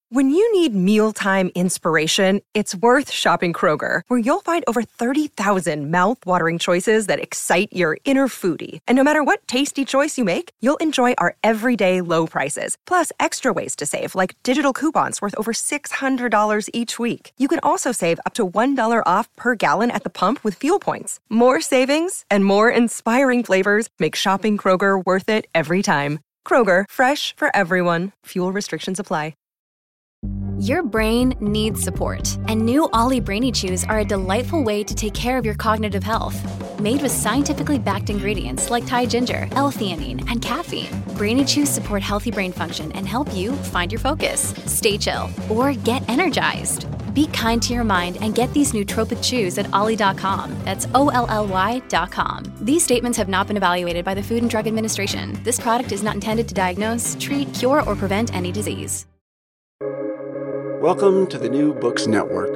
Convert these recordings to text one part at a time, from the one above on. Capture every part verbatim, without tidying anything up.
When you need mealtime inspiration, it's worth shopping Kroger, where you'll find over thirty thousand mouth-watering choices that excite your inner foodie. And no matter what tasty choice you make, you'll enjoy our everyday low prices, plus extra ways to save, like digital coupons worth over six hundred dollars each week. You can also save up to one dollar off per gallon at the pump with fuel points. More savings and more inspiring flavors make shopping Kroger worth it every time. Kroger, fresh for everyone. Fuel restrictions apply. Your brain needs support, and new Ollie Brainy Chews are a delightful way to take care of your cognitive health. Made with scientifically backed ingredients like Thai ginger, L-theanine, and caffeine, Brainy Chews support healthy brain function and help you find your focus, stay chill, or get energized. Be kind to your mind and get these nootropic chews at ollie dot com. That's O L L Y dot com. These statements have not been evaluated by the Food and Drug Administration. This product is not intended to diagnose, treat, cure, or prevent any disease. Welcome to the New Books Network.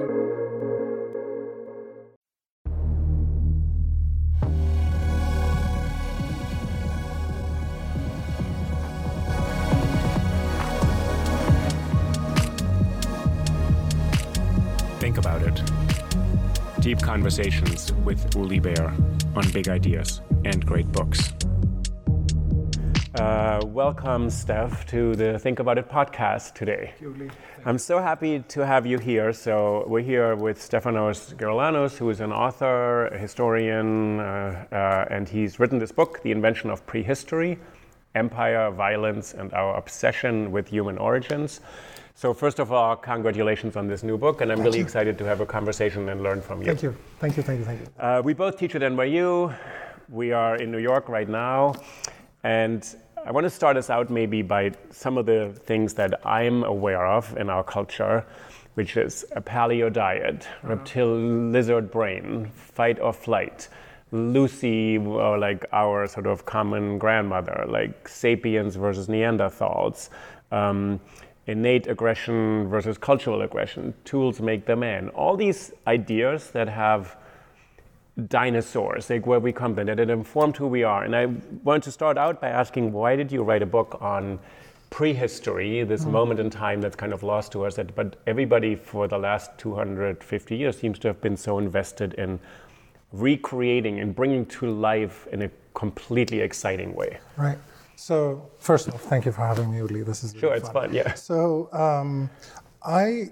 Think about it. Deep conversations with Uli Baer on big ideas and great books. Uh, welcome, Steph, to the Think About It podcast today. I'm so happy to have you here. So we're here with Stefanos Geroulanos, who is an author, a historian, uh, uh, and he's written this book, The Invention of Prehistory, Empire, Violence, and Our Obsession with Human Origins. So first of all, congratulations on this new book, and I'm thank really you. excited to have a conversation and learn from you. Thank you. Thank you, thank you, thank you. Uh, we both teach at N Y U. We are in New York right now. And I want to start us out maybe by some of the things that I'm aware of in our culture, which is a paleo diet, uh-huh. reptile lizard brain, fight or flight, Lucy, or like our sort of common grandmother, like sapiens versus Neanderthals, um, innate aggression versus cultural aggression, tools make the man. All these ideas that have dinosaurs, like where we come from, that it informed who we are. And I want to start out by asking, why did you write a book on prehistory, this mm-hmm. moment in time that's kind of lost to us, that, but everybody for the last two hundred fifty years seems to have been so invested in recreating and bringing to life in a completely exciting way. Right. So first off, thank you for having me, Uli. This is really Sure, it's fun. fun, yeah. So um, I...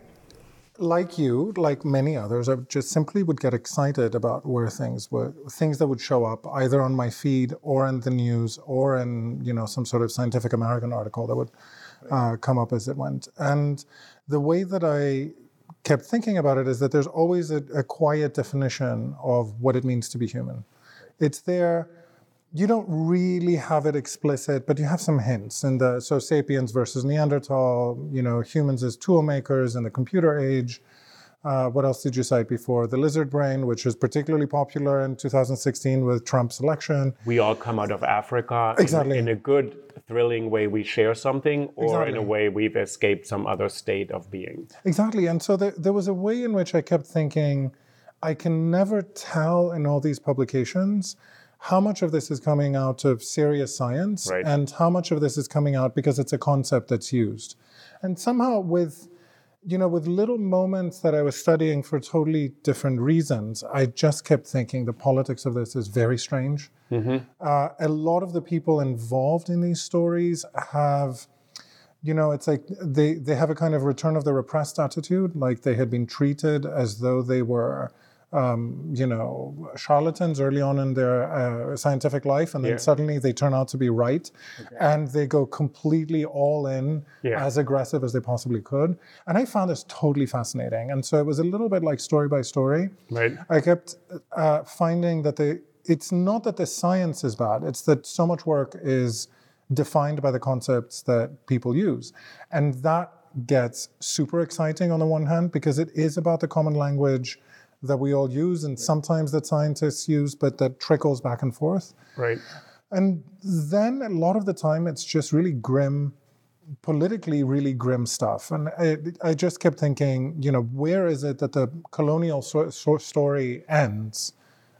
Like you, like many others, I just simply would get excited about where things were, things that would show up either on my feed or in the news or in, you know, some sort of Scientific American article that would uh, come up as it went. And the way that I kept thinking about it is that there's always a, a quiet definition of what it means to be human. It's there. You don't really have it explicit, but you have some hints. And the, so sapiens versus Neanderthal, you know, humans as tool makers in the computer age. Uh, what else did you cite before? The lizard brain, which was particularly popular in two thousand sixteen with Trump's election. We all come out of Africa. Exactly. In, in a good, thrilling way, we share something, or exactly. in a way we've escaped some other state of being. Exactly. And so there, there was a way in which I kept thinking, I can never tell in all these publications how much of this is coming out of serious science right. and how much of this is coming out because it's a concept that's used. And somehow with, you know, with little moments that I was studying for totally different reasons, I just kept thinking the politics of this is very strange. Mm-hmm. Uh, a lot of the people involved in these stories have, you know, it's like they, they have a kind of return of the repressed attitude, like they had been treated as though they were Um, you know, charlatans early on in their uh, scientific life, and then yeah. suddenly they turn out to be right, okay. and they go completely all in, yeah. as aggressive as they possibly could. And I found this totally fascinating. And so it was a little bit like story by story. Right. I kept uh, finding that the it's not that the science is bad, it's that so much work is defined by the concepts that people use. And that gets super exciting on the one hand, because it is about the common language that we all use, and sometimes that scientists use, but that trickles back and forth. Right. And then a lot of the time, it's just really grim, politically really grim stuff. And I, I just kept thinking, you know, where is it that the colonial so, so story ends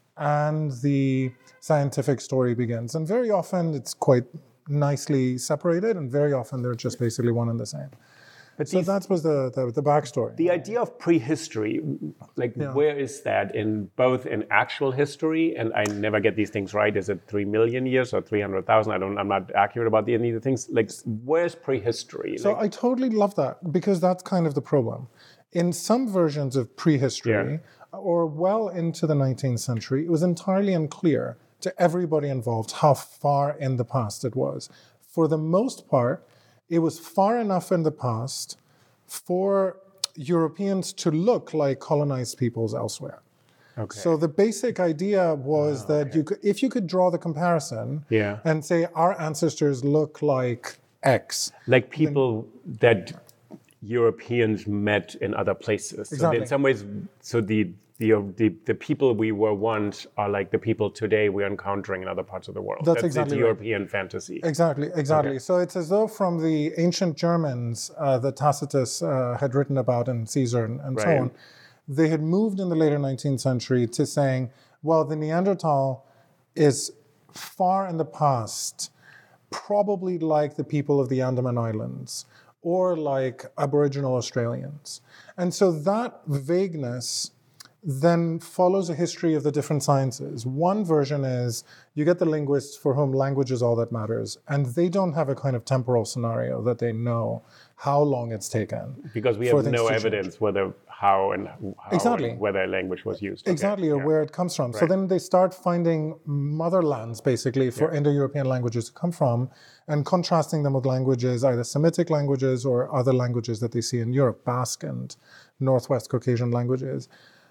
and the scientific story begins? And very often it's quite nicely separated, and very often they're just basically one and the same. But so these, that was the, the, the backstory. The idea of prehistory, like Yeah. where is that in both in actual history, and I never get these things right. Is it three million years or three hundred thousand? I don't, I'm not accurate about the, any of the things. Like, where's prehistory? So like, I totally love that, because that's kind of the problem. In some versions of prehistory, Yeah. or well into the nineteenth century, it was entirely unclear to everybody involved how far in the past it was. For the most part, it was far enough in the past for Europeans to look like colonized peoples elsewhere. okay. So the basic idea was Oh, that okay. you could, if you could draw the comparison Yeah. and say our ancestors look like X. like people that Europeans met in other places. So Exactly. in some ways, so the, the the the people we were once are like the people today we're encountering in other parts of the world. That's exactly the right. European fantasy. Exactly, exactly. Okay. So it's as though from the ancient Germans uh, that Tacitus uh, had written about, and Caesar and, and so Right. on, they had moved in the later nineteenth century to saying, well, the Neanderthal is far in the past, probably like the people of the Andaman Islands or like Aboriginal Australians. And so that vagueness then follows a history of the different sciences. One version is you get the linguists for whom language is all that matters, and they don't have a kind of temporal scenario that they know how long it's taken. Because we for have things no to change. evidence whether how and how Exactly. and whether language was used. Okay, Exactly, or yeah. where it comes from. So Right. then they start finding motherlands, basically, for Indo-European languages to come from, and contrasting them with languages, either Semitic languages or other languages that they see in Europe, Basque and Northwest Caucasian languages.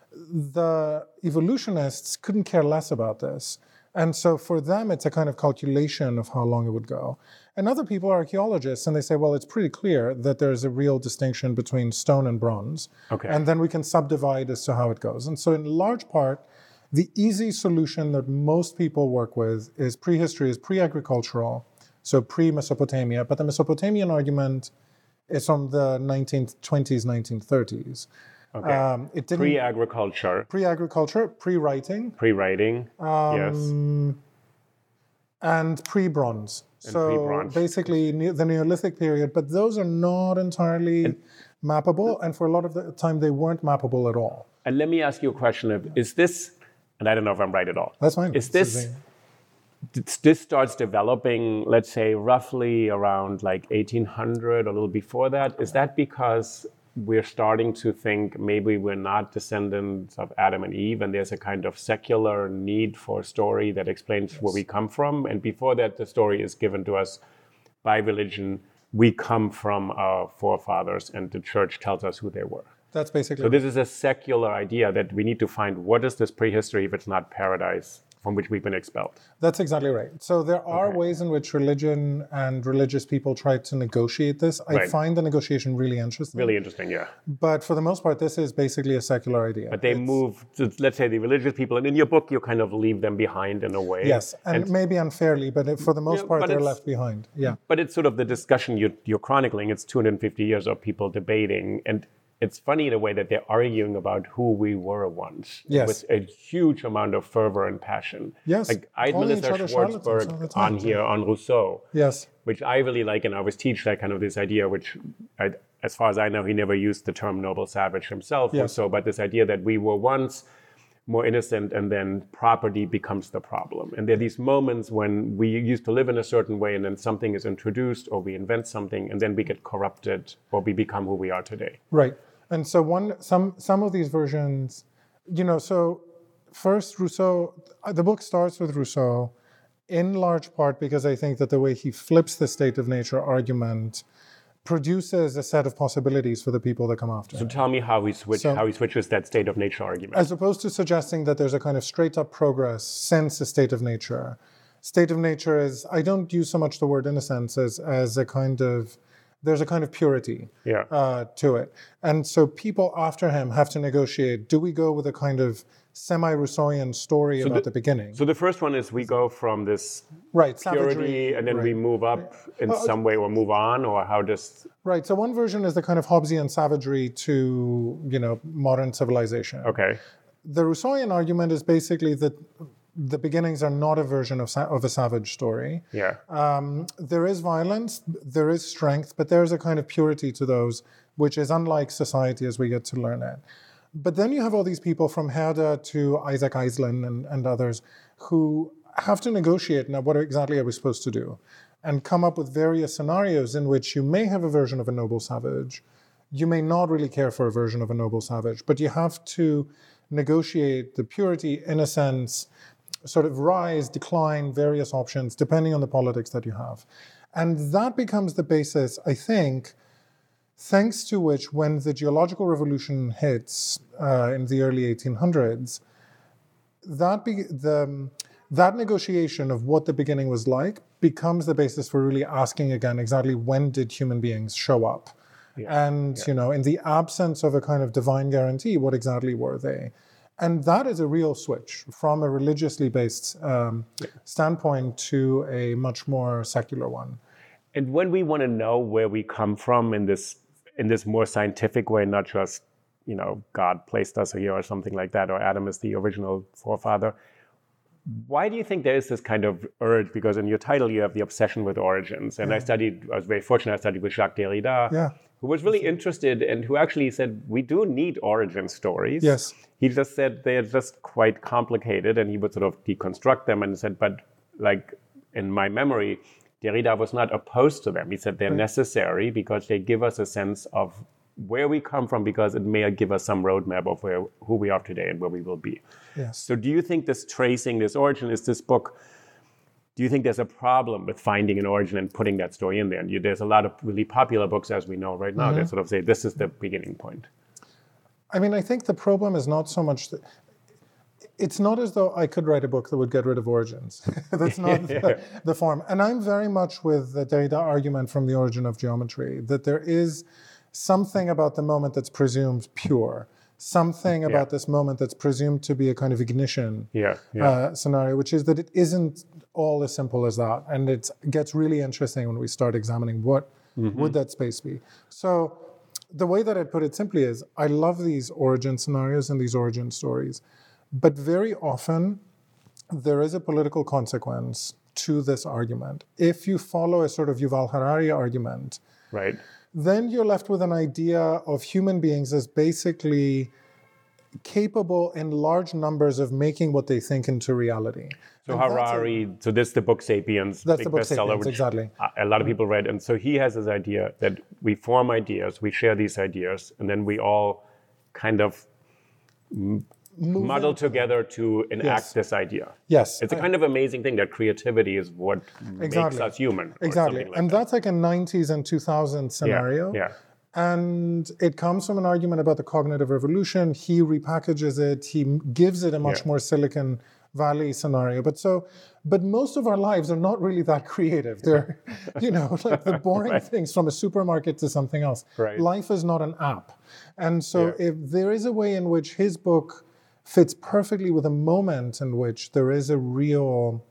The evolutionists couldn't care less about this. And so for them, it's a kind of calculation of how long it would go. And other people are archaeologists, and they say, well, it's pretty clear that there's a real distinction between stone and bronze. Okay. And then we can subdivide as to how it goes. And so in large part, the easy solution that most people work with is prehistory is pre-agricultural, so pre-Mesopotamia. But the Mesopotamian argument is from the nineteen twenties, nineteen thirties. Okay. Um, it didn't Pre-agriculture, pre-agriculture, pre-writing, pre-writing, Um, yes. and pre-bronze. And so pre-bronze. basically ne- the Neolithic period, but those are not entirely mappable, and for a lot of the time they weren't mappable at all. And let me ask you a question of, is this, and I don't know if I'm right at all. That's fine. Is This this, is this this starts developing, let's say, roughly around like eighteen hundred, a little before that? Is that because we're starting to think maybe we're not descendants of Adam and Eve, and there's a kind of secular need for a story that explains where we come from? And before that, the story is given to us by religion. We come from our forefathers, and the church tells us who they were. That's basically So this is a secular idea that we need to find what is this prehistory if it's not paradise from which we've been expelled. That's exactly right. So there are Okay. ways in which religion and religious people try to negotiate this. I Right. find the negotiation really interesting. Really interesting, yeah. But for the most part, this is basically a secular idea. But they It's- move, to, let's say, the religious people, and in your book, you kind of leave them behind in a way. Yes, and, maybe unfairly, but for the most Yeah, part, but they're it's- left behind. Yeah. But it's sort of the discussion you, you're chronicling. It's two hundred fifty years of people debating, and it's funny in a way that they're arguing about who we were once Yes. with a huge amount of fervor and passion. Yes, Like I had calling Melissa each other charlatans all the Schwartzberg time. on here on Rousseau, Yes. which I really like, and I always teach that kind of this idea, which I, as far as I know, he never used the term noble savage himself, Yes. Rousseau, but this idea that we were once more innocent, and then property becomes the problem. And there are these moments when we used to live in a certain way, and then something is introduced, or we invent something, and then we get corrupted, or we become who we are today. Right. And so one some some of these versions, you know, so first Rousseau, the book starts with Rousseau in large part because I think that the way he flips the state of nature argument produces a set of possibilities for the people that come after So him. tell me how he switch, So- how he switches that state of nature argument. As opposed to suggesting that there's a kind of straight up progress since a state of nature. State of nature is, I don't use so much the word innocence as, as a kind of, there's a kind of purity Yeah. uh, to it. And so people after him have to negotiate, do we go with a kind of semi-Rousseauian story about the, the- beginning? So the first one is we go from this right, purity, savagery, and then right. we move up in some way, or move on, or how does... Right, so one version is the kind of Hobbesian savagery to, you know, modern civilization. Okay. The Rousseauian argument is basically that the beginnings are not a version of, sa- of a savage story. Yeah. Um, there is violence, there is strength, but there's a kind of purity to those, which is unlike society as we get to learn it. But then you have all these people from Herder to Isaac Aisling and, and others who have to negotiate now what exactly are we supposed to do, and come up with various scenarios in which you may have a version of a noble savage, you may not really care for a version of a noble savage, but you have to negotiate the purity, innocence, sort of rise, decline, various options, depending on the politics that you have. And that becomes the basis, I think, thanks to which when the geological revolution hits uh, in the early eighteen hundreds, that be, the, that negotiation of what the beginning was like becomes the basis for really asking again exactly when did human beings show up? Yeah. And, yeah. you know, in the absence of a kind of divine guarantee, what exactly were they? And that is a real switch from a religiously based um, yeah. standpoint to a much more secular one. And when we want to know where we come from in this in this more scientific way, not just, you know, God placed us here or something like that, or Adam is the original forefather, why do you think there is this kind of urge? Because in your title, you have the obsession with origins. And yeah. I studied, I was very fortunate, I studied with Jacques Derrida, yeah. who was really interested and who actually said, we do need origin stories. Yes. He just said they're just quite complicated, and he would sort of deconstruct them and said, but like in my memory, Derrida was not opposed to them. He said they're right. necessary because they give us a sense of where we come from, because it may give us some roadmap of where who we are today and where we will be. Yes. So do you think this tracing, this origin, is this book, do you think there's a problem with finding an origin and putting that story in there? And you, there's a lot of really popular books, as we know right now, mm-hmm. that sort of say this is the beginning point. I mean, I think the problem is not so much that it's not as though I could write a book that would get rid of origins. That's not the, the form. And I'm very much with the Derrida argument from The Origin of Geometry, that there is something about the moment that's presumed pure, something about yeah. this moment that's presumed to be a kind of ignition yeah, yeah. Uh, scenario, which is that it isn't all as simple as that. And it gets really interesting when we start examining what mm-hmm. would that space be. So the way that I'd put it simply is, I love these origin scenarios and these origin stories. But very often, there is a political consequence to this argument. If you follow a sort of Yuval Harari argument, right. then you're left with an idea of human beings as basically capable in large numbers of making what they think into reality. So and Harari, a, so this is the book Sapiens, that's big the book bestseller, Sapiens, which exactly. a lot of people read. And so he has this idea that we form ideas, we share these ideas, and then we all kind of m- Moving. muddle together to enact yes. this idea. Yes. It's a kind of amazing thing that creativity is what exactly. makes us human. Exactly. Like and that. that's like a nineties and two thousands scenario. Yeah. yeah. And it comes from an argument about the cognitive revolution. He repackages it. He gives it a much yeah. more Silicon Valley scenario. But so, but most of our lives are not really that creative. They're, you know, like the boring right. things from a supermarket to something else. Right. Life is not an app. And so yeah. if there is a way in which his book fits perfectly with a moment in which there is a real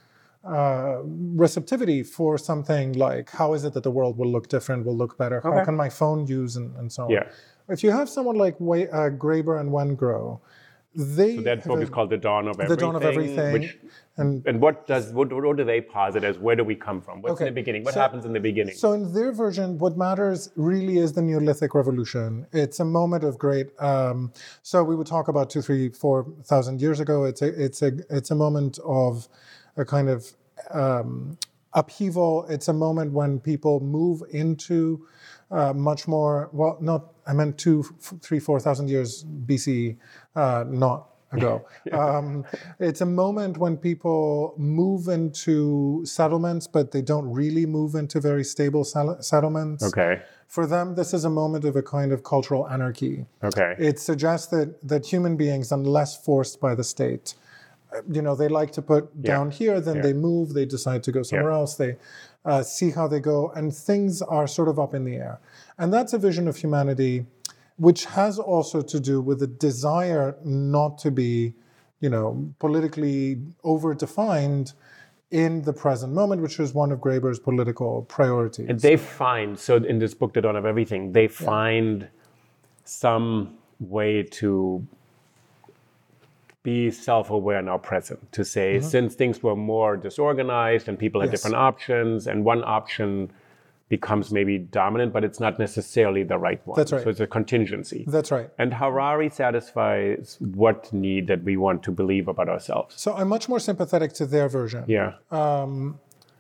uh, receptivity for something like, how is it that the world will look different, will look better? Okay. How can my phone use, and, and so on. Yeah. If you have someone like Way, uh, Graeber and Wengrow, they... So that book a, is called The Dawn of Everything. The Dawn of Everything. Which, and, and what does what, what do they posit as, where do we come from? What's okay. in the beginning? What so, happens in the beginning? So in their version, what matters really is the Neolithic Revolution. It's a moment of great... Um, so we would talk about two, three, four thousand years ago. It's a, it's a, it's a moment of a kind of um, upheaval. It's a moment when people move into uh, much more... Well, not... I meant two, three, four thousand years B C E, uh, not ago. um, it's a moment when people move into settlements, but they don't really move into very stable sell- settlements. Okay. For them, this is a moment of a kind of cultural anarchy. Okay. It suggests that that human beings, unless forced by the state, you know, they like to put yeah. down here, then yeah. they move, they decide to go somewhere yeah. else, they uh, see how they go, and things are sort of up in the air. And that's a vision of humanity which has also to do with the desire not to be, you know, politically over-defined in the present moment, which is one of Graeber's political priorities. And they find, so in this book, The Dawn of Everything, they find yeah. some way to be self-aware now present, to say, mm-hmm. since things were more disorganized and people had yes. different options, and one option becomes maybe dominant, but it's not necessarily the right one. That's right. So it's a contingency. That's right. And Harari satisfies what need that we want to believe about ourselves. So I'm much more sympathetic to their version. Yeah. Um,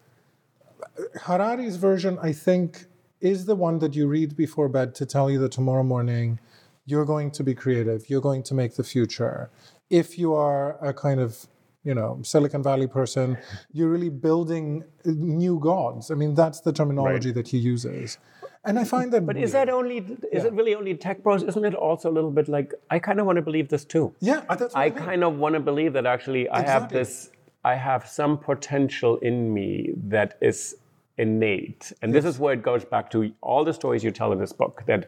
Harari's version, I think, is the one that you read before bed to tell you that tomorrow morning you're going to be creative, you're going to make the future. If you are a kind of, you know, Silicon Valley person, you're really building new gods. I mean, that's the terminology right. that he uses. And I find that But weird. is that only, is yeah. it really only tech bros? Isn't it also a little bit like, I kind of want to believe this too. Yeah, that's what I, I mean. kind of want to believe that actually I exactly. have this, I have some potential in me that is innate. And yes. this is where it goes back to all the stories you tell in this book, that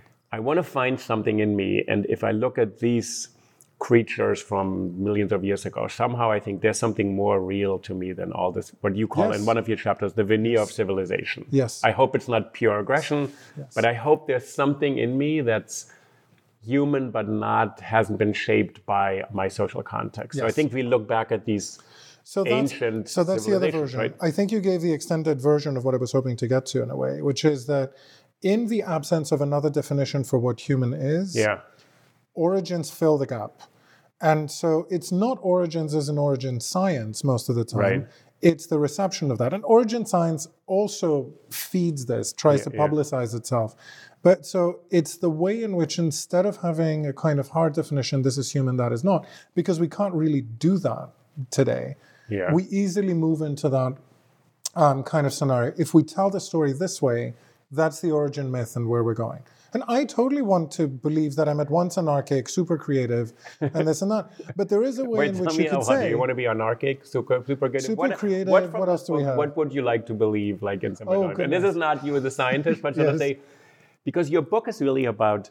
I want to find something in me. And if I look at these creatures from millions of years ago, somehow I think there's something more real to me than all this, what you call yes. in one of your chapters, the veneer of civilization. Yes. I hope it's not pure aggression, yes. but I hope there's something in me that's human, but not, hasn't been shaped by my social context. Yes. So I think we look back at these so ancient So that's the other version. Right? I think you gave the extended version of what I was hoping to get to in a way, which is that in the absence of another definition for what human is, yeah. origins fill the gap. And so it's not origins as an origin science most of the time. Right. It's the reception of that. And origin science also feeds this, tries yeah, to publicize yeah. itself. But so it's the way in which instead of having a kind of hard definition, this is human, that is not, because we can't really do that today. Yeah. We easily move into that um, kind of scenario. If we tell the story this way, that's the origin myth and where we're going. And I totally want to believe that I'm at once anarchic, super creative, and this and that. But there is a way Wait, in which tell me you could what, say... Do you want to be anarchic, super, super creative? Super what, creative, what, what else do we have? What would you like to believe, like in some oh, And this is not you as a scientist, but sort yes. of say, because your book is really about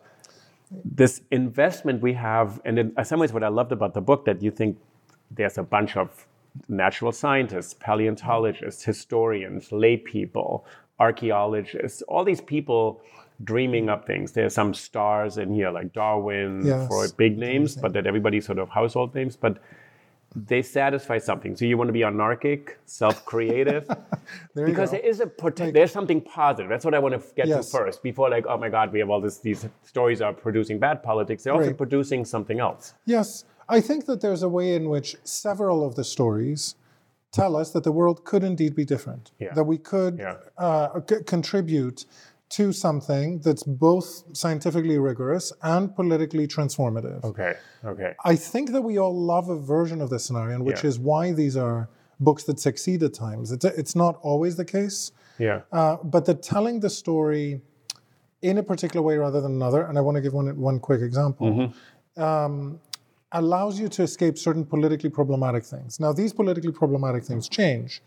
this investment we have, and in some ways what I loved about the book, that you think there's a bunch of natural scientists, paleontologists, historians, lay people, archaeologists, all these people dreaming up things. There's some stars in here like Darwin, yes. Freud, big names, but that everybody sort of household names, but they satisfy something. So you want to be anarchic, self-creative, because there is a poten- like, there's something positive. That's what I want to get yes. to first, before like, oh my God, we have all this, these stories are producing bad politics. They're also right. producing something else. Yes. I think that there's a way in which several of the stories tell us that the world could indeed be different, yeah. that we could yeah. uh, c- contribute to something that's both scientifically rigorous and politically transformative. Okay, okay. I think that we all love a version of this scenario, which yeah. is why these are books that succeed at times. It's, it's not always the case, yeah. uh, but that telling the story in a particular way rather than another, and I want to give one, one quick example, mm-hmm. um, allows you to escape certain politically problematic things. Now, these politically problematic things change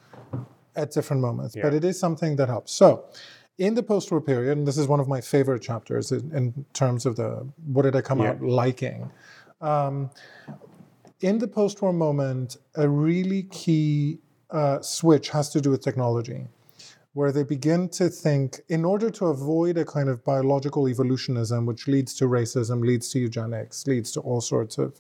at different moments, yeah. but it is something that helps. So, in the post-war period, and this is one of my favorite chapters in, in terms of the, what did I come yeah. out liking? Um, in the post-war moment, a really key uh, switch has to do with technology, where they begin to think, in order to avoid a kind of biological evolutionism, which leads to racism, leads to eugenics, leads to all sorts of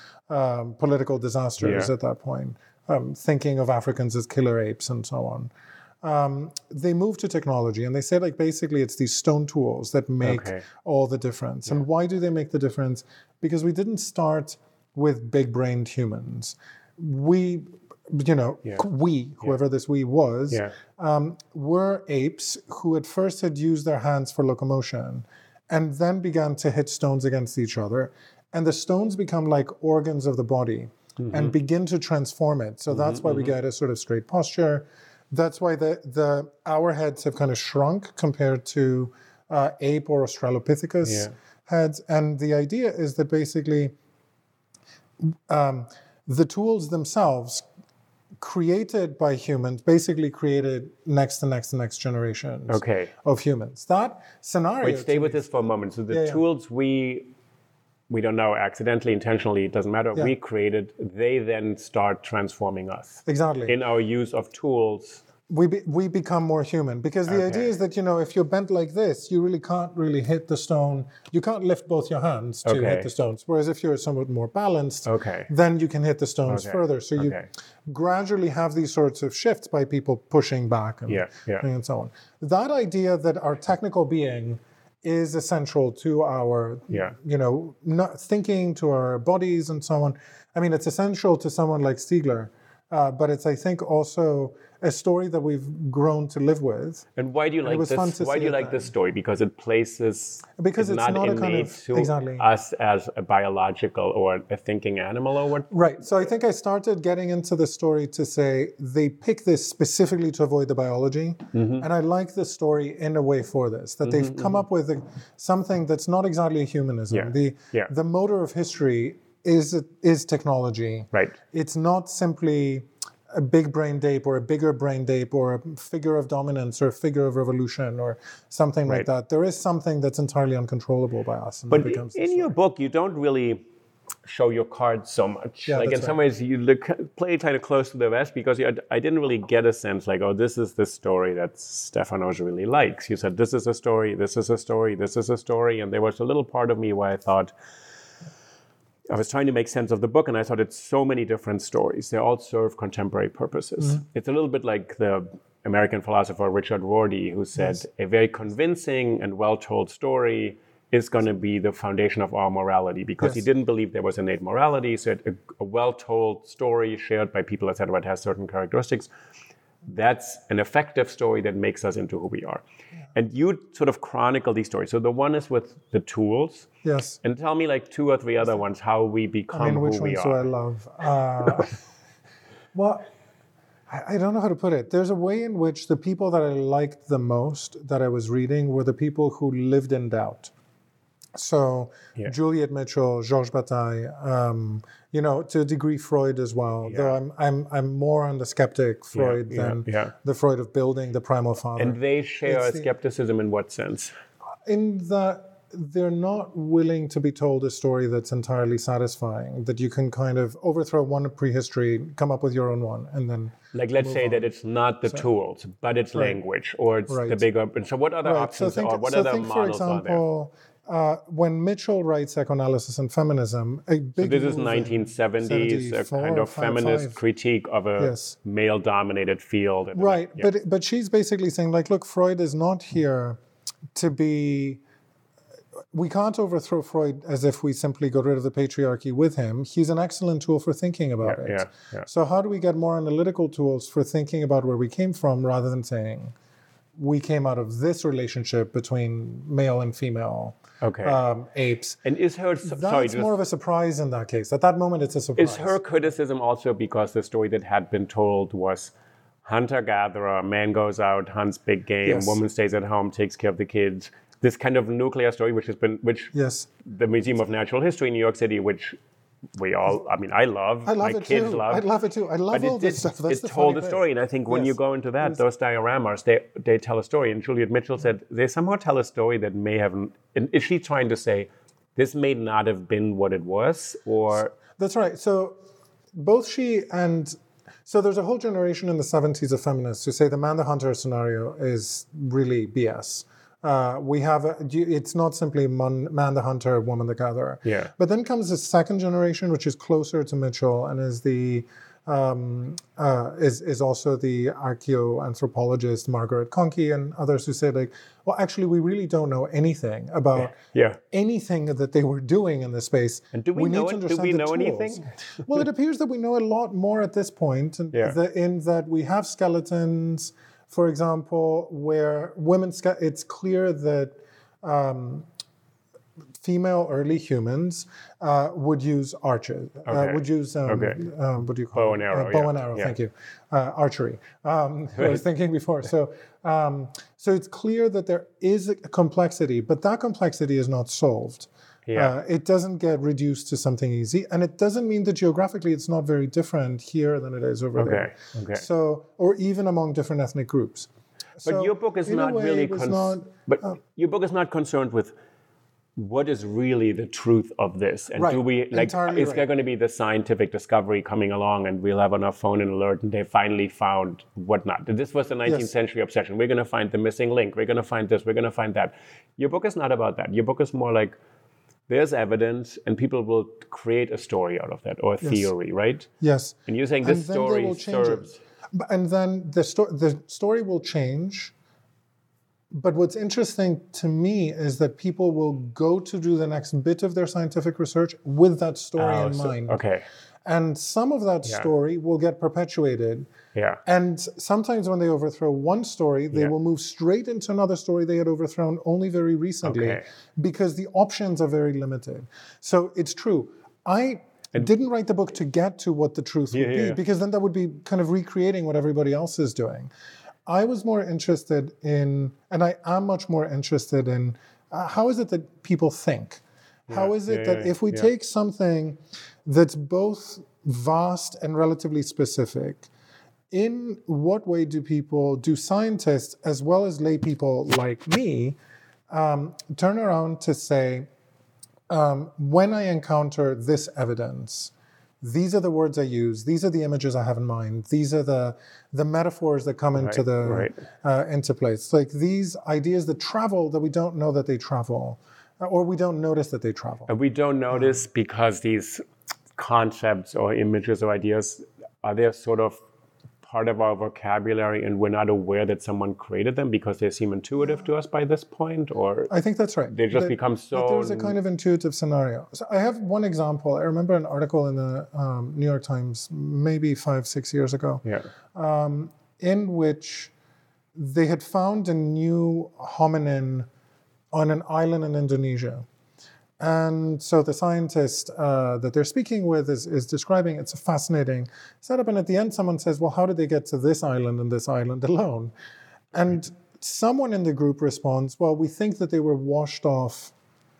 um, political disasters yeah. at that point, um, thinking of Africans as killer apes and so on. Um, they move to technology, and they say, like, basically it's these stone tools that make okay. all the difference. Yeah. And why do they make the difference? Because we didn't start with big-brained humans. We, you know, yeah. we, whoever yeah. this we was, yeah. um, were apes who at first had used their hands for locomotion and then began to hit stones against each other. And the stones become like organs of the body mm-hmm. and begin to transform it. So mm-hmm, that's why mm-hmm. we get a sort of straight posture. That's why the, the our heads have kind of shrunk compared to uh, ape or Australopithecus yeah. heads. And the idea is that basically um, the tools themselves created by humans basically created next and next and next generations okay. of humans. That scenario... Wait, stay with this for a moment. So the yeah, yeah. tools we... we don't know, accidentally, intentionally, it doesn't matter, yeah. we created, they then start transforming us. Exactly. In our use of tools we be, we become more human, because the Okay. idea is that, you know, if you're bent like this, you really can't really hit the stone. You can't lift both your hands to Okay. hit the stones. Whereas if you're somewhat more balanced, Okay. then you can hit the stones Okay. further. So you Okay. gradually have these sorts of shifts by people pushing back and, Yeah, yeah. and so on. That idea that our technical being is essential to our, Yeah. you know, not thinking, to our bodies and so on. I mean, it's essential to someone like Stiegler, uh, but it's, I think, also a story that we've grown to live with. And why do you it like was fun this? to Why see do you it like then. this story? Because it places Because it's not, not a innate kind of- to exactly. us as a biological or a thinking animal, or what? Right. So I think I started getting into the story to say they pick this specifically to avoid the biology. Mm-hmm. And I like the story in a way for this, that they've come up with a, something that's not exactly a humanism. Yeah, The, yeah. the motor of history is, is technology. Right. It's not simply a big brain ape or a bigger brain ape or a figure of dominance or a figure of revolution or something like Right. that. There is something that's entirely uncontrollable by us. And But that becomes the in your story. book, you don't really show your cards so much. Yeah, like in that's some right. ways, you look, play kind of close to the vest, because you, I didn't really get a sense like, oh, this is the story that Stefanos really likes. You said, this is a story, this is a story, this is a story. And there was a little part of me where I thought, I was trying to make sense of the book, and I thought it's so many different stories. They all serve contemporary purposes. Mm-hmm. It's a little bit like the American philosopher Richard Rorty, who said, Yes. a very convincing and well-told story is going to be the foundation of our morality, because he Yes. didn't believe there was innate morality. So a, a well-told story shared by people, et cetera, it has certain characteristics. That's an effective story that makes us into who we are. And you sort of chronicle these stories. So the one is with the tools. Yes. And tell me like two or three other ones, how we become I mean, which who we ones do I are. love? Uh, well, I, I don't know how to put it. There's a way in which the people that I liked the most that I was reading were the people who lived in doubt. So Yeah. Juliet Mitchell, Georges Bataille, um, you know, to a degree Freud as well. Though I'm I'm I'm more on the skeptic Freud yeah, than yeah. the Freud of building the primal father. And they share It's the- skepticism in what sense? in that they're not willing to be told a story that's entirely satisfying, that you can kind of overthrow one prehistory, come up with your own one, and then Like, let's say that it's not the tools, but it's language, or it's the Right. bigger. And so, what other Right. options so think, are? What so other think for models are there? example, uh, when Mitchell writes Psychoanalysis and Feminism, a big So this is move in nineteen seventies, a seventy-four kind or of five- feminist five. critique of a Yes. male-dominated field. and- Right, yeah. but but she's basically saying, like, look, Freud is not here to be. We can't overthrow Freud as if we simply got rid of the patriarchy with him. He's an excellent tool for thinking about Yeah, it. yeah, yeah. So how do we get more analytical tools for thinking about where we came from, rather than saying we came out of this relationship between male and female Okay. um, apes? And is her That's sorry? Just, more of a surprise in that case. At that moment, it's a surprise. is her criticism also because the story that had been told was hunter-gatherer, man goes out, hunts big game, Yes. woman stays at home, takes care of the kids. This kind of nuclear story, which has been, which Yes. the Museum of Natural History in New York City, which we all, I mean, I love, I love my it kids too. love. I love it too. I love But all it, this it, stuff. That's it the told funny a bit. story, and I think when you Yes. go into that, those dioramas, they they tell a story. And Juliet Mitchell said they somehow tell a story that may have. And is she trying to say this may not have been what it was, or That's right. So both she and so there's a whole generation in the seventies of feminists who say the man the hunter scenario is really B S. Uh, we have a, it's not simply man, man the hunter, woman the gatherer. Yeah. But then comes the second generation, which is closer to Mitchell and is the um, uh, is is also the archaeoanthropologist Margaret Conkey and others who say, like, well, actually, we really don't know anything about yeah. anything that they were doing in this space. And do we know need to it? Do understand we the know tools. anything? Well, it appears that we know a lot more at this point, in, Yeah. the, in that we have skeletons, for example, where women. Ske- it's clear that um, female early humans uh, would use archers, uh, Okay. would use um, Okay. um, what do you call Bow it? and arrow, Uh, bow yeah. and arrow. Yeah. Thank you. Uh, archery. Um, I was thinking before. So, um, so it's clear that there is a complexity, but that complexity is not solved. Yeah. Uh, it doesn't get reduced to something easy, and it doesn't mean that geographically it's not very different here than it is over Okay, there. okay. So, or even among different ethnic groups. But So, your book is in a not way, really. it was Cons- not- but your book is not concerned with what is really the truth of this? And Right. do we, like, Entirely is right. there going to be the scientific discovery coming along and we'll have on our phone an alert and they finally found whatnot? This was the nineteenth Yes. century obsession. We're going to find the missing link. We're going to find this. We're going to find that. Your book is not about that. Your book is more like, there's evidence and people will create a story out of that or a Yes. theory, right? Yes. And you're saying And this then they story will change serves... it. But- And then the, sto- the story will change. But what's interesting to me is that people will go to do the next bit of their scientific research with that story Oh, in so- mind. Okay. And some of that Yeah. story will get perpetuated. Yeah. And sometimes when they overthrow one story, they Yeah. will move straight into another story they had overthrown only very recently Okay. because the options are very limited. So it's true. I didn't write the book to get to what the truth would Yeah, be yeah. because then that would be kind of recreating what everybody else is doing. I was more interested in, and I am much more interested in, uh, how is it that people think? How is it yeah, that yeah, if we yeah. take something that's both vast and relatively specific, in what way do people, do scientists as well as lay people like me, um, turn around to say, um, when I encounter this evidence, these are the words I use, these are the images I have in mind, these are the the metaphors that come into Right, the right. uh, into place. Like these ideas that travel that we don't know that they travel, uh, or we don't notice that they travel. And we don't notice because these concepts or images or ideas, are they sort of part of our vocabulary and we're not aware that someone created them because they seem intuitive to us by this point? Or I think that's right. they just That- become that so... there's a kind of intuitive scenario. So I have one example. I remember an article in the um, New York Times maybe five, six years ago, Yeah. in which they had found a new hominin on an island in Indonesia. And so the scientist uh, that they're speaking with is, is describing it's a fascinating setup. And at the end, someone says, well, how did they get to this island and this island alone? And someone in the group responds, well, we think that they were washed off,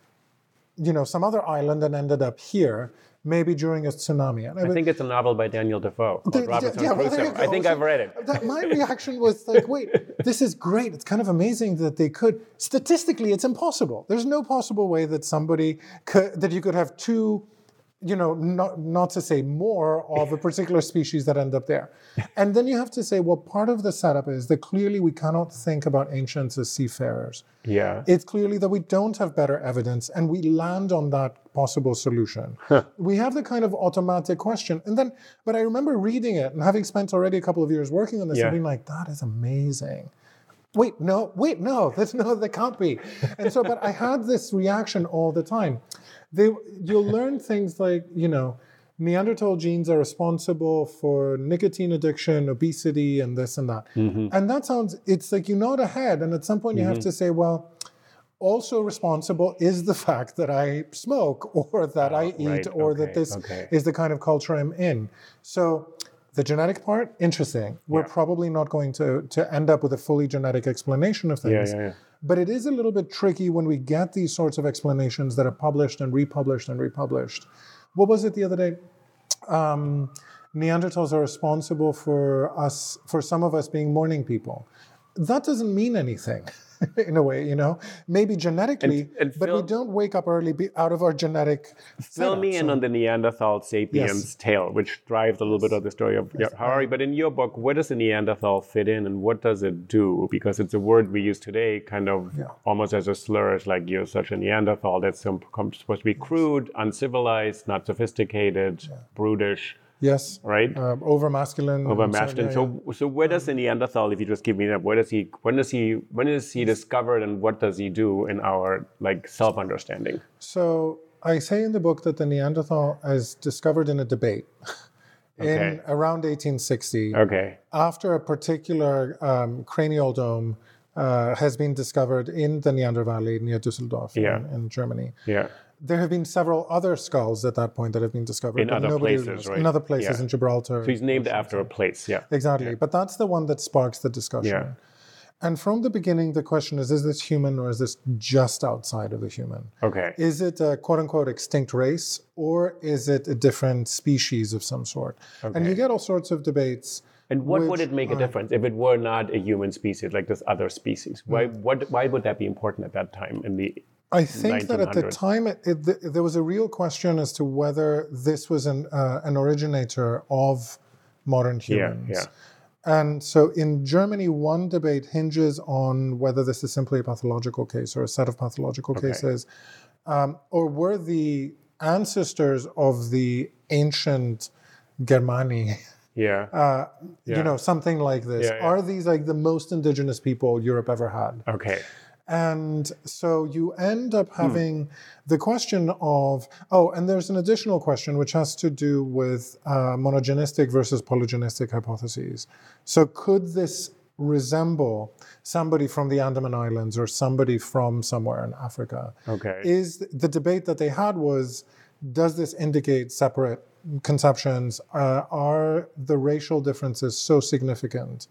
you know, some other island and ended up here, maybe during a tsunami. And I think it's a novel by Daniel Defoe called There- Robinson yeah, well, there Crusoe. you I go. think So I've read it. that- my reaction was like, wait, this is great. It's kind of amazing that they could. Statistically, it's impossible. There's no possible way that somebody could, that you could have two, you know, not, not to say more of a particular species that end up there. And then you have to say, well, part of the setup is that clearly we cannot think about ancients as seafarers. Yeah. It's clearly that we don't have better evidence and we land on that possible solution. We have the kind of automatic question. And then, but I remember reading it and having spent already a couple of years working on this Yeah. and being like, that is amazing. Wait, no, wait, no, that's no, that can't be. And so, but I had this reaction all the time. They, you'll learn things like, you know, Neanderthal genes are responsible for nicotine addiction, obesity, and this and that. Mm-hmm. And that sounds, it's like you nod ahead, and at some point you have to say, well, also responsible is the fact that I smoke, or that I eat, right, or okay, that this okay. is the kind of culture I'm in. So the genetic part, interesting. We're Yeah. probably not going to, to end up with a fully genetic explanation of Yeah, things. yeah, yeah. But it is a little bit tricky when we get these sorts of explanations that are published and republished and republished. What was it the other day? Um, Neanderthals are responsible for us, for some of us being morning people. That doesn't mean anything, in a way, you know. Maybe genetically, And- and but Phil- we don't wake up early be, out of our genetic. Fill setup, me in so- on the Neanderthal sapiens Yes. tale, which drives a little bit of the story of yeah, Harari. But in your book, where does the Neanderthal fit in and what does it do? Because it's a word we use today kind of Yeah. almost as a slur. It's like you're such a Neanderthal. That's some, supposed to be crude, uncivilized, not sophisticated, brutish, Yes. right? Um, over masculine. Over and so- masculine. yeah, yeah. So, so where does the Neanderthal, if you just give me that, where does he, when does he, when is he discovered and what does he do in our like self-understanding? So I say in the book that the Neanderthal is discovered in a debate in Okay. around eighteen sixty. Okay. After a particular um, cranial dome uh, has been discovered in the Neander Valley near Düsseldorf in- Yeah. in, Germany. Yeah. There have been several other skulls at that point that have been discovered. In but other nobody places, knows. right? In other places, Yeah. in Gibraltar. So he's named after a place. Yeah. Exactly. But that's the one that sparks the discussion. Yeah. And from the beginning, the question is, is this human or is this just outside of the human? Okay. Is it a quote unquote extinct race or is it a different species of some sort? And you get all sorts of debates. And what would which it make a are- difference if it were not a human species like this other species? Why? What? Why would that be important at that time in the I think that at the time, it, it, th- there was a real question as to whether this was an, uh, an originator of modern humans. Yeah, yeah. And so in Germany, one debate hinges on whether this is simply a pathological case or a set of pathological Okay. cases, um, or were the ancestors of the ancient Germani, Yeah. uh, Yeah. you know, something like this. Yeah, yeah. Are these like the most indigenous people Europe ever had? Okay. And so you end up having the question of, oh, and there's an additional question which has to do with uh, monogenistic versus polygenistic hypotheses. So could this resemble somebody from the Andaman Islands or somebody from somewhere in Africa? Okay. Is the debate that they had was, does this indicate separate conceptions? Uh, are the racial differences so significant?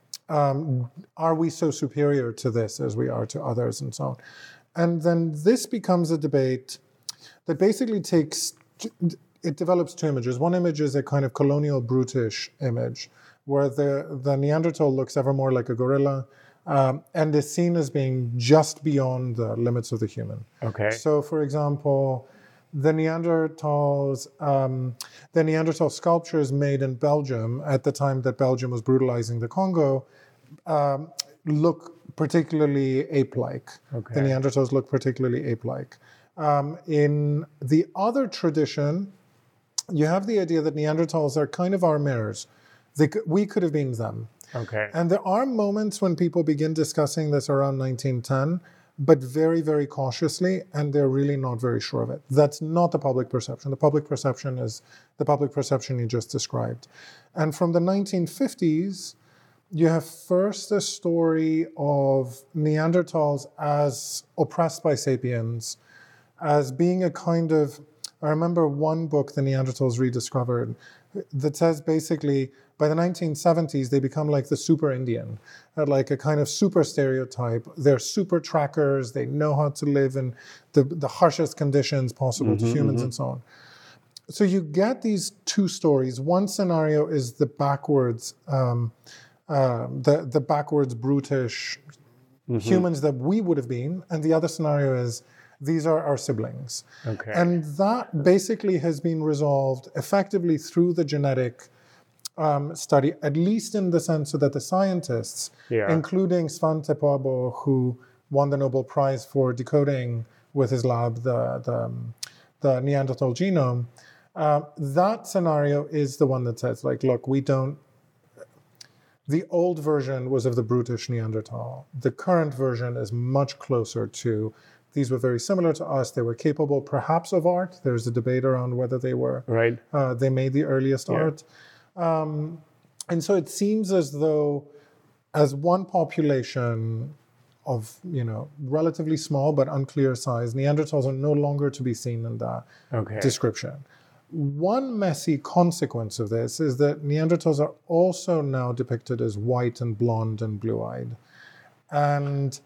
Um, are we so superior to this as we are to others and so on? And then this becomes a debate that basically takes, it develops two images. One image is a kind of colonial brutish image where the, the Neanderthal looks ever more like a gorilla um, and is seen as being just beyond the limits of the human. Okay. So for example, the Neanderthals, um, the Neanderthal sculptures made in Belgium at the time that Belgium was brutalizing the Congo um, look particularly ape-like. Okay. The Neanderthals look particularly ape-like. Um, in the other tradition, you have the idea that Neanderthals are kind of our mirrors. They, we could have been them. Okay. And there are moments when people begin discussing this around nineteen ten, but very, very cautiously, and they're really not very sure of it. That's not the public perception. The public perception is the public perception you just described. And from the nineteen fifties, you have first a story of Neanderthals as oppressed by sapiens, as being a kind of, I remember one book, The Neanderthals Rediscovered, that says basically, by the nineteen seventies, they become like the super Indian, like a kind of super stereotype. They're super trackers. They know how to live in the, the harshest conditions possible mm-hmm, to humans mm-hmm. and so on. So you get these two stories. One scenario is the backwards, um, uh, the, the backwards brutish mm-hmm. humans that we would have been. And the other scenario is these are our siblings. Okay. And that basically has been resolved effectively through the genetic Um, study, at least in the sense that the scientists, yeah. including Svante Pääbo, who won the Nobel Prize for decoding with his lab the, the, the Neanderthal genome, uh, that scenario is the one that says, like, look, we don't, the old version was of the brutish Neanderthal. The current version is much closer to, these were very similar to us. They were capable perhaps of art. There's a debate around whether they were. Right. Uh, they made the earliest yeah. art. Um, and so it seems as though as one population of, you know, relatively small but unclear size, Neanderthals are no longer to be seen in that okay. description. One messy consequence of this is that Neanderthals are also now depicted as white and blonde and blue-eyed. And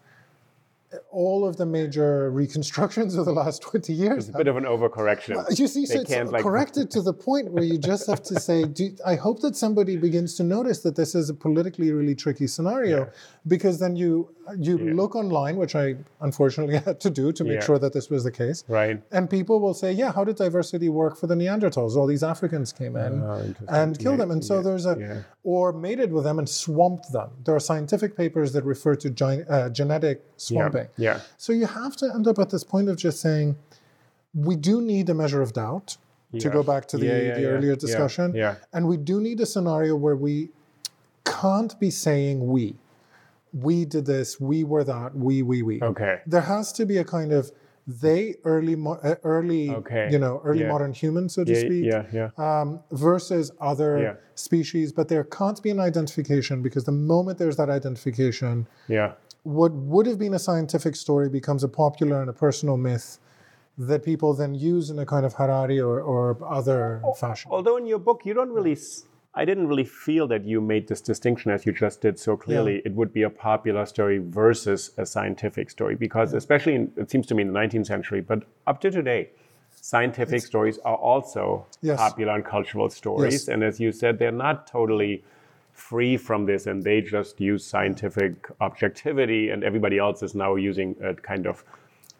all of the major reconstructions of the last twenty years. It's a bit of an overcorrection. Uh, you see, so it's like... corrected to the point where you just have to say, do, I hope that somebody begins to notice that this is a politically really tricky scenario, yeah. because then you you yeah. look online, which I unfortunately had to do to make yeah. sure that this was the case. Right. And people will say, yeah, how did diversity work for the Neanderthals? All these Africans came in oh, and killed yeah. them. And so yeah. there's a, yeah. or mated with them and swamped them. There are scientific papers that refer to gi- uh, genetic swamping. Yeah. yeah. So you have to end up at this point of just saying, we do need a measure of doubt, yeah. to go back to the, yeah, yeah, the yeah. earlier discussion. Yeah. Yeah. And we do need a scenario where we can't be saying we. We did this, we were that, we, we, we. Okay. There has to be a kind of they early, mo- uh, early, okay. you know, early yeah. modern humans, so to yeah, speak, yeah, yeah. Um, versus other yeah. species. But there can't be an identification, because the moment there's that identification, yeah. what would have been a scientific story becomes a popular and a personal myth that people then use in a kind of Harari or, or other oh, fashion. Although in your book, you don't really... S- I didn't really feel that you made this distinction as you just did so clearly. Yeah. It would be a popular story versus a scientific story, because yeah. especially, in, it seems to me, in the nineteenth century, but up to today, scientific it's, stories are also yes. popular and cultural stories. Yes. And as you said, they're not totally free from this, and they just use scientific objectivity, and everybody else is now using a kind of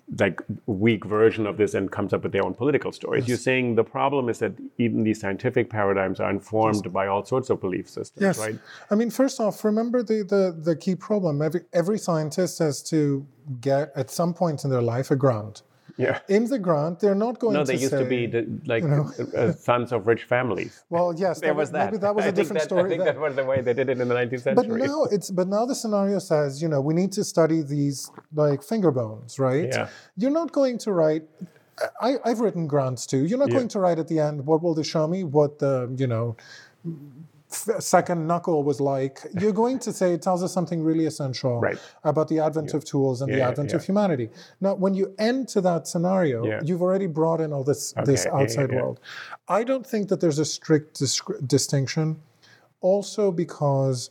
like weak version of this and comes up with their own political stories. Yes. You're saying the problem is that even these scientific paradigms are informed yes. by all sorts of belief systems, yes. right? I mean, first off, remember the, the, the key problem. Every, every scientist has to get, at some point in their life, a grant. Yeah. In the grant, they're not going no, to they used say, to be the, like you know, uh, sons of rich families. Well, yes, there that was that. Maybe that was a I different that, story. I think then. that was the way they did it in the nineteenth century. But now it's but now the scenario says, you know, we need to study these like finger bones, right? Yeah. You're not going to write. I, I've written grants too. You're not Yeah. going to write at the end. What will they show me? What the you know. second knuckle was like. You're going to say it tells us something really essential right. about the advent yeah. of tools and yeah, the advent yeah. of humanity. Now, when you enter that scenario, yeah. you've already brought in all this okay. this outside yeah, yeah. world. I don't think that there's a strict disc- distinction, also because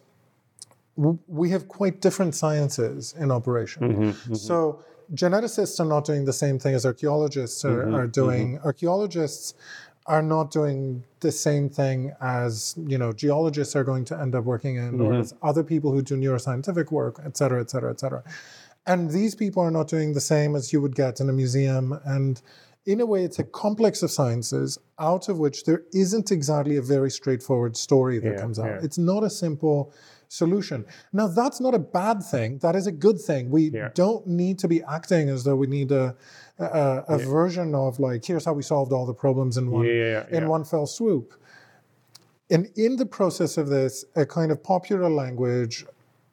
w- we have quite different sciences in operation. Mm-hmm, mm-hmm. So geneticists are not doing the same thing as archaeologists are, mm-hmm, are doing. Mm-hmm. Archaeologists are not doing the same thing as, you know, geologists are going to end up working in, mm-hmm. or as other people who do neuroscientific work, et cetera, et cetera, et cetera. And these people are not doing the same as you would get in a museum. And in a way, it's a complex of sciences out of which there isn't exactly a very straightforward story that yeah, comes out. Yeah. It's not a simple solution. Now, that's not a bad thing. That is a good thing. We yeah. don't need to be acting as though we need a a, a yeah. version of like, here's how we solved all the problems in one yeah, yeah, yeah. in one fell swoop. And in the process of this, a kind of popular language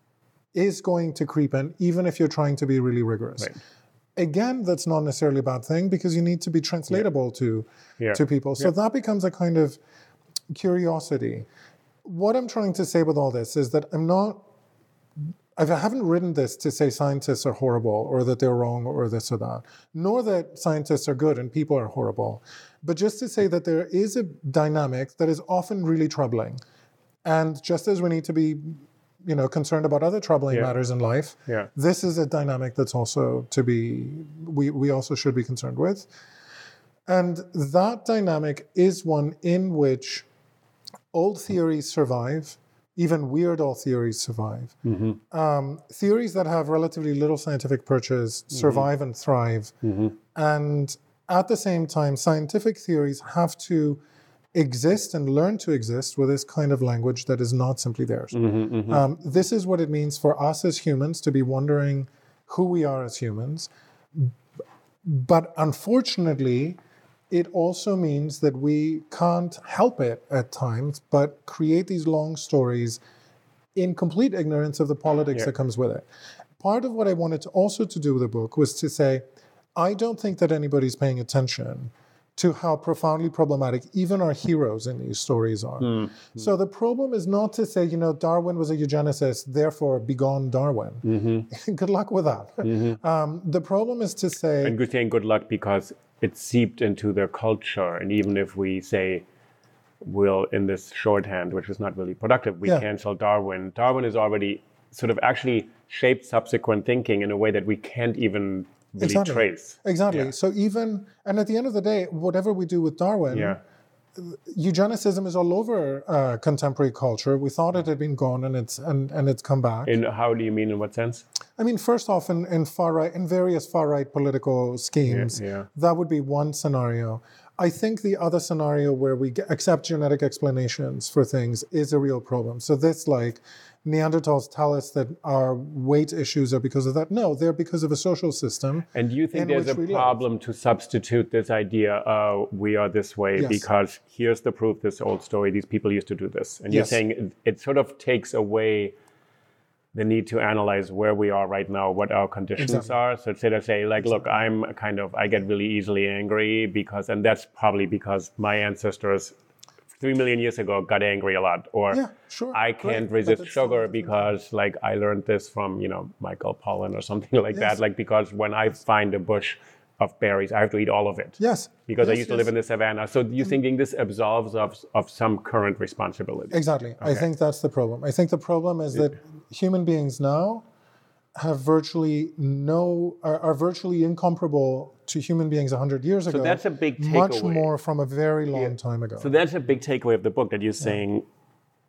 is going to creep in, even if you're trying to be really rigorous. Right. Again, that's not necessarily a bad thing because you need to be translatable yeah. to yeah. to people. So yeah. that becomes a kind of curiosity. What I'm trying to say with all this is that I'm not, I haven't written this to say scientists are horrible or that they're wrong or this or that, nor that scientists are good and people are horrible, but just to say that there is a dynamic that is often really troubling. And just as we need to be, you know, concerned about other troubling yeah. matters in life, yeah. this is a dynamic that's also to be, we, we also should be concerned with. And that dynamic is one in which old theories survive, even weird old theories survive. Mm-hmm. Um, theories that have relatively little scientific purchase survive mm-hmm. and thrive. Mm-hmm. And at the same time, scientific theories have to exist and learn to exist with this kind of language that is not simply theirs. Mm-hmm, mm-hmm. Um, this is what it means for us as humans to be wondering who we are as humans. But unfortunately, it also means that we can't help it at times, but create these long stories in complete ignorance of the politics yeah. that comes with it. Part of what I wanted to also to do with the book was to say, I don't think that anybody's paying attention to how profoundly problematic even our heroes in these stories are. Mm-hmm. So the problem is not to say, you know, Darwin was a eugenicist, therefore begone Darwin. Mm-hmm. Good luck with that. Mm-hmm. Um, the problem is to say... And good saying good luck because it seeped into their culture. And even if we say, we'll, in this shorthand, which is not really productive, we yeah. cancel Darwin, Darwin is already sort of actually shaped subsequent thinking in a way that we can't even really exactly. trace. Exactly. Yeah. So even, and at the end of the day, whatever we do with Darwin, yeah. eugenicism is all over uh, contemporary culture. We thought it had been gone and it's and, and it's come back. In how do you mean, in what sense? I mean, first off, in, in far right, in various far right political schemes, yeah, yeah. that would be one scenario. I think the other scenario where we get, accept genetic explanations for things is a real problem. So this, like, Neanderthals tell us that our weight issues are because of that. No, they're because of a social system. And do you think there's a problem live. to substitute this idea, uh, we are this way, yes. because here's the proof, this old story, these people used to do this. And you're yes. saying it, it sort of takes away the need to analyze where we are right now, what our conditions exactly. are. So instead of say, like, look, I'm kind of, I get really easily angry because, and that's probably because my ancestors three million years ago got angry a lot. Or yeah, sure. I can't Great. resist sugar because, like, I learned this from, you know, Michael Pollan or something like yes. that. Like, because when I find a bush of berries, I have to eat all of it. Yes. Because yes, I used to yes. live in the savannah. So you're thinking this absolves of, of some current responsibility? Exactly. Okay. I think that's the problem. I think the problem is that human beings now have virtually no, are, are virtually incomparable to human beings one hundred years ago. So that's a big takeaway. Much more from a very long yeah. time ago. So that's a big takeaway of the book, that you're saying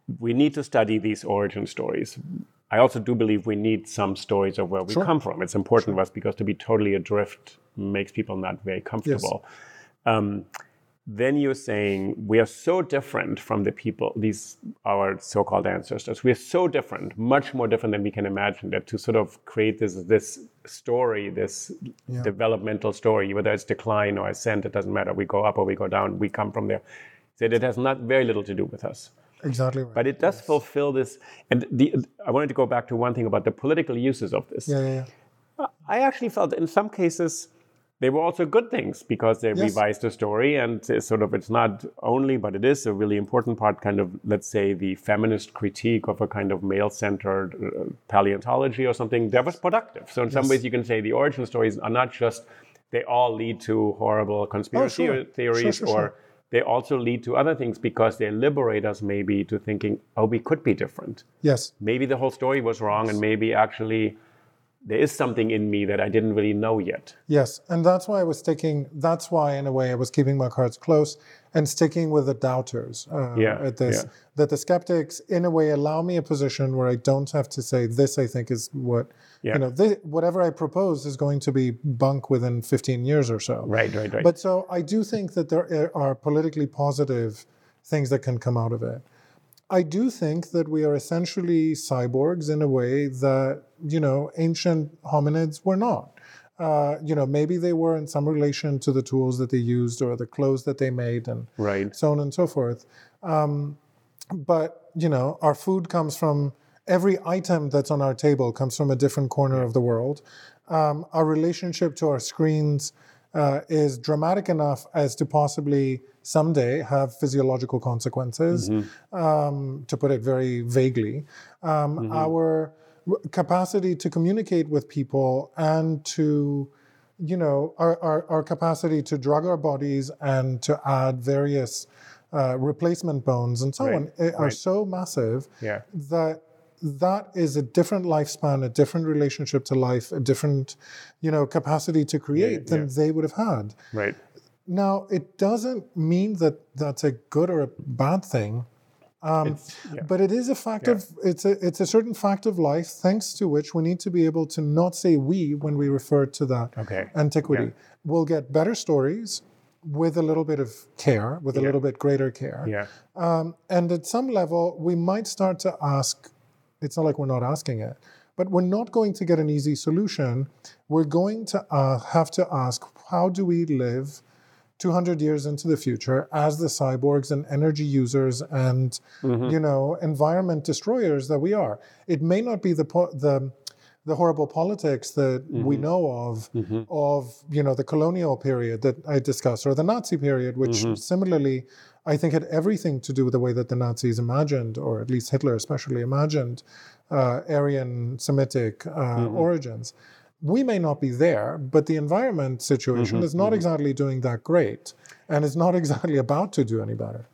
we need to study these origin stories. I also do believe we need some stories of where we Sure. come from. It's important Sure. to us because to be totally adrift makes people not very comfortable. Yes. Um, then you're saying we are so different from the people, these our so-called ancestors. We are so different, much more different than we can imagine, that to sort of create this this story, this Yeah. developmental story, whether it's decline or ascent, it doesn't matter. We go up or we go down, we come from there. That it has not very little to do with us. Exactly right. But it does fulfill this. And the, I wanted to go back to one thing about the political uses of this. Yeah, yeah, yeah. I actually felt that in some cases they were also good things because they Yes. revised the story, and it's sort of it's not only, but it is a really important part. Kind of, let's say, the feminist critique of a kind of male-centered uh, paleontology or something that was productive. So in some Yes. ways, you can say the origin stories are not just they all lead to horrible conspiracy Oh, sure. theories, Sure, sure, or sure. they also lead to other things because they liberate us maybe to thinking, oh, we could be different. Yes. Maybe the whole story was wrong, and maybe actually there is something in me that I didn't really know yet. Yes, and that's why I was sticking. That's why, in a way, I was keeping my cards close and sticking with the doubters. Uh, Yeah, At this, yeah. that the skeptics, in a way, allow me a position where I don't have to say this. I think is what Yeah. you know. This, whatever I propose is going to be bunk within fifteen years or so. Right, right, right. But so I do think that there are politically positive things that can come out of it. I do think that we are essentially cyborgs in a way that, you know, ancient hominids were not. Uh, you know, maybe they were in some relation to the tools that they used or the clothes that they made and Right. so on and so forth. Um, but, you know, our food comes from, every item that's on our table comes from a different corner of the world. Um, our relationship to our screens uh, is dramatic enough as to possibly someday have physiological consequences, Mm-hmm. um, to put it very vaguely. Um, Mm-hmm. Our w- capacity to communicate with people and to, you know, our, our, our capacity to drug our bodies and to add various uh, replacement bones and so Right, on eh, are right. so massive Yeah. that that is a different lifespan, a different relationship to life, a different, you know, capacity to create yeah. than they would have had. Right. Now, it doesn't mean that that's a good or a bad thing, um, It's- yeah. but it is a fact Yeah. of it's a it's a certain fact of life, thanks to which we need to be able to not say we when we refer to that Okay. antiquity. Yeah. We'll get better stories with a little bit of care, with a Yeah. little bit greater care, Yeah. um, and at some level, we might start to ask. It's not like we're not asking it, but we're not going to get an easy solution. We're going to uh, have to ask, how do we live two hundred years into the future as the cyborgs and energy users and, you know, environment destroyers that we are? It may not be the po- the the horrible politics that we know of, of, you know, the colonial period that I discussed, or the Nazi period, which similarly, I think had everything to do with the way that the Nazis imagined, or at least Hitler especially imagined, uh, Aryan Semitic uh, origins. We may not be there, but the environment situation is not exactly doing that great, and is not exactly about to do any better.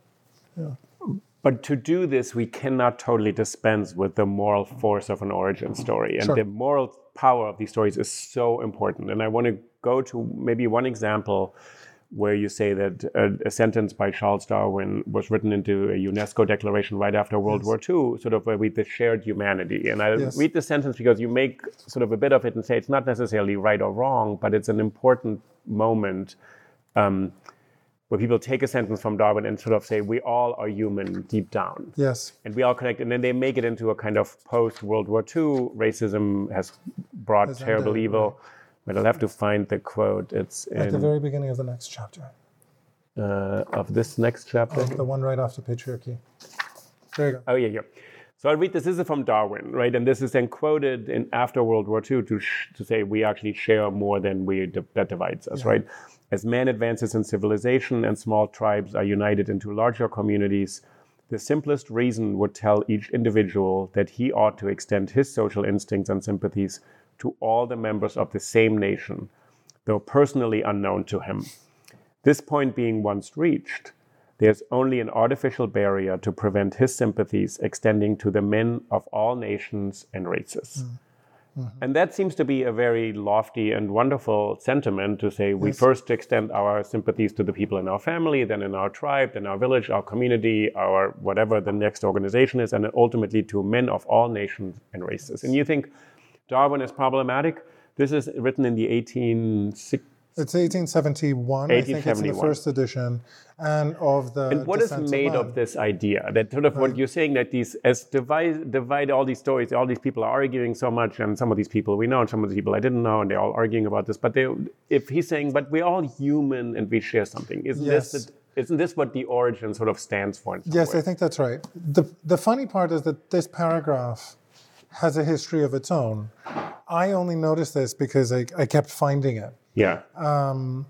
But to do this, we cannot totally dispense with the moral force of an origin story. And Sure. the moral power of these stories is so important. And I want to go to maybe one example where you say that a, a sentence by Charles Darwin was written into a UNESCO declaration right after World War Two, sort of where we the shared humanity. And I Yes. read the sentence because you make sort of a bit of it and say it's not necessarily right or wrong, but it's an important moment um, where people take a sentence from Darwin and sort of say, we all are human deep down. Yes. And we all connect. And then they make it into a kind of post-World War Two, racism has brought Has terrible ended, evil. But I'll have to find the quote. It's At the in, very beginning of the next chapter, uh, of this next chapter. the one right after patriarchy. There you go. Oh, yeah, yeah. So I'll read this. This is from Darwin, right? And this is then quoted in after World War Two to, sh- to say we actually share more than we that divides us, right? As man advances in civilization and small tribes are united into larger communities, the simplest reason would tell each individual that he ought to extend his social instincts and sympathies to all the members of the same nation, though personally unknown to him. This point being once reached, there's only an artificial barrier to prevent his sympathies extending to the men of all nations and races. Mm-hmm. And that seems to be a very lofty and wonderful sentiment to say we yes. first extend our sympathies to the people in our family, then in our tribe, then our village, our community, our whatever the next organization is, and then ultimately to men of all nations and races. And you think Darwin is problematic? This is written in the eighteen sixties. It's eighteen seventy-one, I think it's in the first edition, and of the And what is made of, of this idea? That sort of right. what you're saying, that these, as divide, divide all these stories, all these people are arguing so much, and some of these people we know, and some of the people I didn't know, and they're all arguing about this, but they, if he's saying, but we're all human and we share something, isn't yes. this the, isn't this what the origin sort of stands for? Yes, way? I think that's right. The, the funny part is that this paragraph has a history of its own. I only noticed this because I, I kept finding it. Yeah. Um,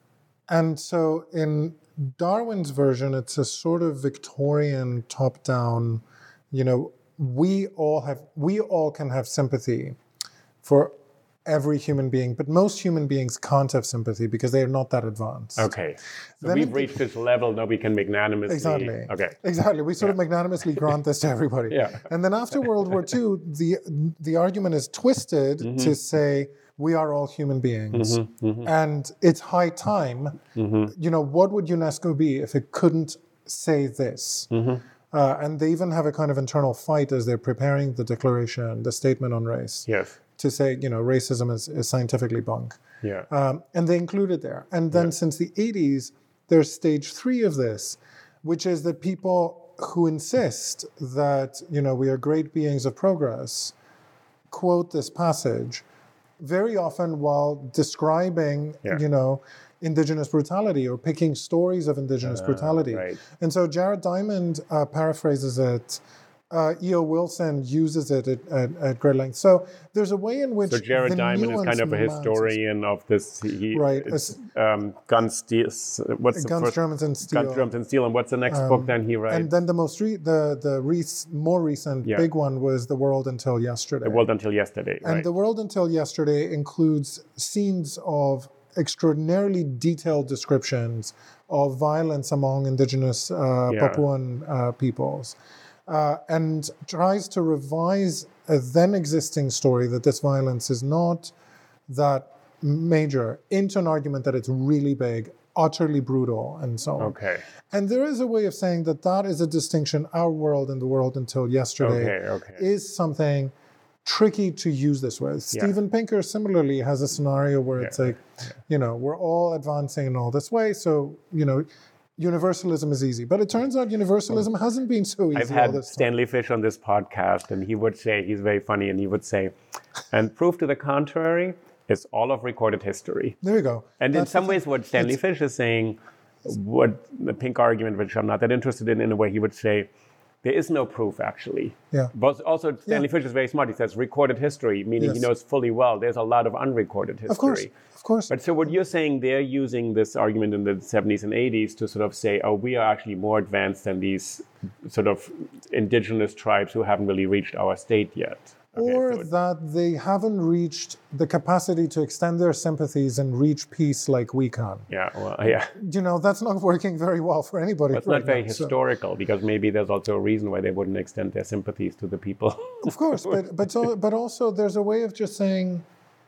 and so in Darwin's version, it's a sort of Victorian top-down, you know, we all have, we all can have sympathy for every human being, but most human beings can't have sympathy because they are not that advanced. Okay. So then we've reached this level, now we can magnanimously... Exactly. Okay. Exactly. We sort yeah. of magnanimously grant this to everybody. Yeah. And then after World War Two, the, the argument is twisted mm-hmm. to say, we are all human beings. Mm-hmm, mm-hmm. And it's high time. Mm-hmm. You know, what would UNESCO be if it couldn't say this? Mm-hmm. Uh, and they even have a kind of internal fight as they're preparing the declaration, the statement on race. Yes. To say, you know, racism is, is scientifically bunk. Yeah. Um, and they include it there. And then yeah. since the eighties, there's stage three of this, which is that people who insist that, you know, we are great beings of progress, quote this passage, very often while describing, yeah. you know, indigenous brutality or picking stories of indigenous uh, brutality. Right. And so Jared Diamond uh, paraphrases it. Uh, E O Wilson uses it at, at, at great length. So there's a way in which So Jared Diamond is kind of a historian of this. He, right. It's, um, Guns, Steel, what's the Guns, first? Germans, and Steel. Guns, Germans, and Steel. And what's the next um, book then he writes? And then the most re- the the re- more recent yeah. big one was The World Until Yesterday. The World Until Yesterday, right. And The World Until Yesterday includes scenes of extraordinarily detailed descriptions of violence among indigenous uh, yeah. Papuan uh, peoples. Uh, and tries to revise a then existing story that this violence is not that major into an argument that it's really big, utterly brutal, and so on. Okay. And there is a way of saying that that is a distinction. Our world and the world until yesterday okay, okay. is something tricky to use this way. Yeah. Steven Pinker similarly has a scenario where yeah. it's like, yeah. you know, we're all advancing in all this way, so, you know, universalism is easy. But it turns out universalism hasn't been so easy. I've had Stanley Fish on this podcast, and he would say, he's very funny, and he would say, and proof to the contrary is all of recorded history. There you go. And That's in some ways what Stanley Fish is saying, what the Pink argument, which I'm not that interested in, in a way he would say, there is no proof, actually. Yeah. But also, Stanley yeah. Fish is very smart. He says recorded history, meaning yes. he knows fully well there's a lot of unrecorded history. Of course, of course. But so what you're saying, they're using this argument in the seventies and eighties to sort of say, oh, we are actually more advanced than these sort of indigenous tribes who haven't really reached our state yet. Okay, or so that they haven't reached the capacity to extend their sympathies and reach peace like we can. Yeah, well, yeah. You know, that's not working very well for anybody. That's right not very now, historical, so. Because maybe there's also a reason why they wouldn't extend their sympathies to the people. Of course, but but so, but also there's a way of just saying,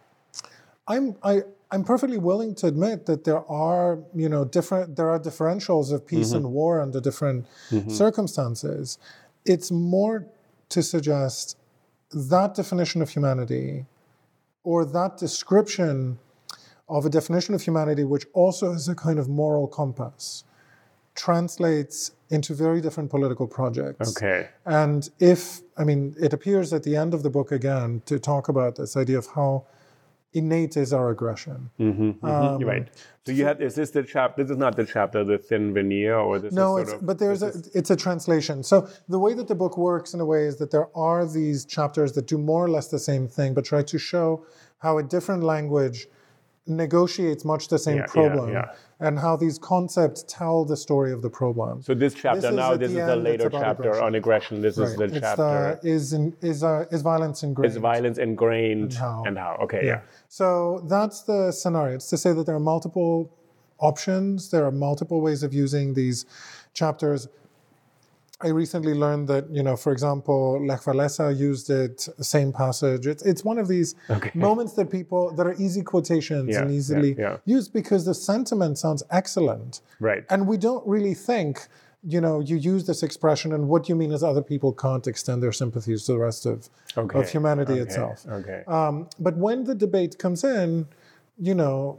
I'm I I'm perfectly willing to admit that there are you know different there are differentials of peace mm-hmm. and war under different mm-hmm. circumstances. It's more to suggest that definition of humanity, or that description of a definition of humanity, which also is a kind of moral compass, translates into very different political projects. Okay. And if, I mean, it appears at the end of the book again to talk about this idea of how innate is our aggression. Mm-hmm, mm-hmm. Um, You're right. So you have, is this the chapter, this is not the chapter, The Thin Veneer, or this no, is sort it's, of... but there's a, is, it's a translation. So the way that the book works in a way is that there are these chapters that do more or less the same thing, but try to show how a different language negotiates much the same yeah, problem, yeah, yeah. and how these concepts tell the story of the problem. So this chapter this now, this is the, the later chapter aggression. On aggression. This right. is the it's chapter. The, is in, is uh, is violence ingrained? Is violence ingrained? And how? And how? Okay, yeah. yeah. So that's the scenario. It's to say that there are multiple options. There are multiple ways of using these chapters. I recently learned that, you know, for example, Lech Walesa used it, same passage. It's, it's one of these Okay. moments that people, that are easy quotations Yeah, and yeah, easily yeah. used because the sentiment sounds excellent. Right. And we don't really think, you know, you use this expression and what you mean is other people can't extend their sympathies to the rest of, Okay, of humanity okay, itself. okay. Um, but when the debate comes in, you know,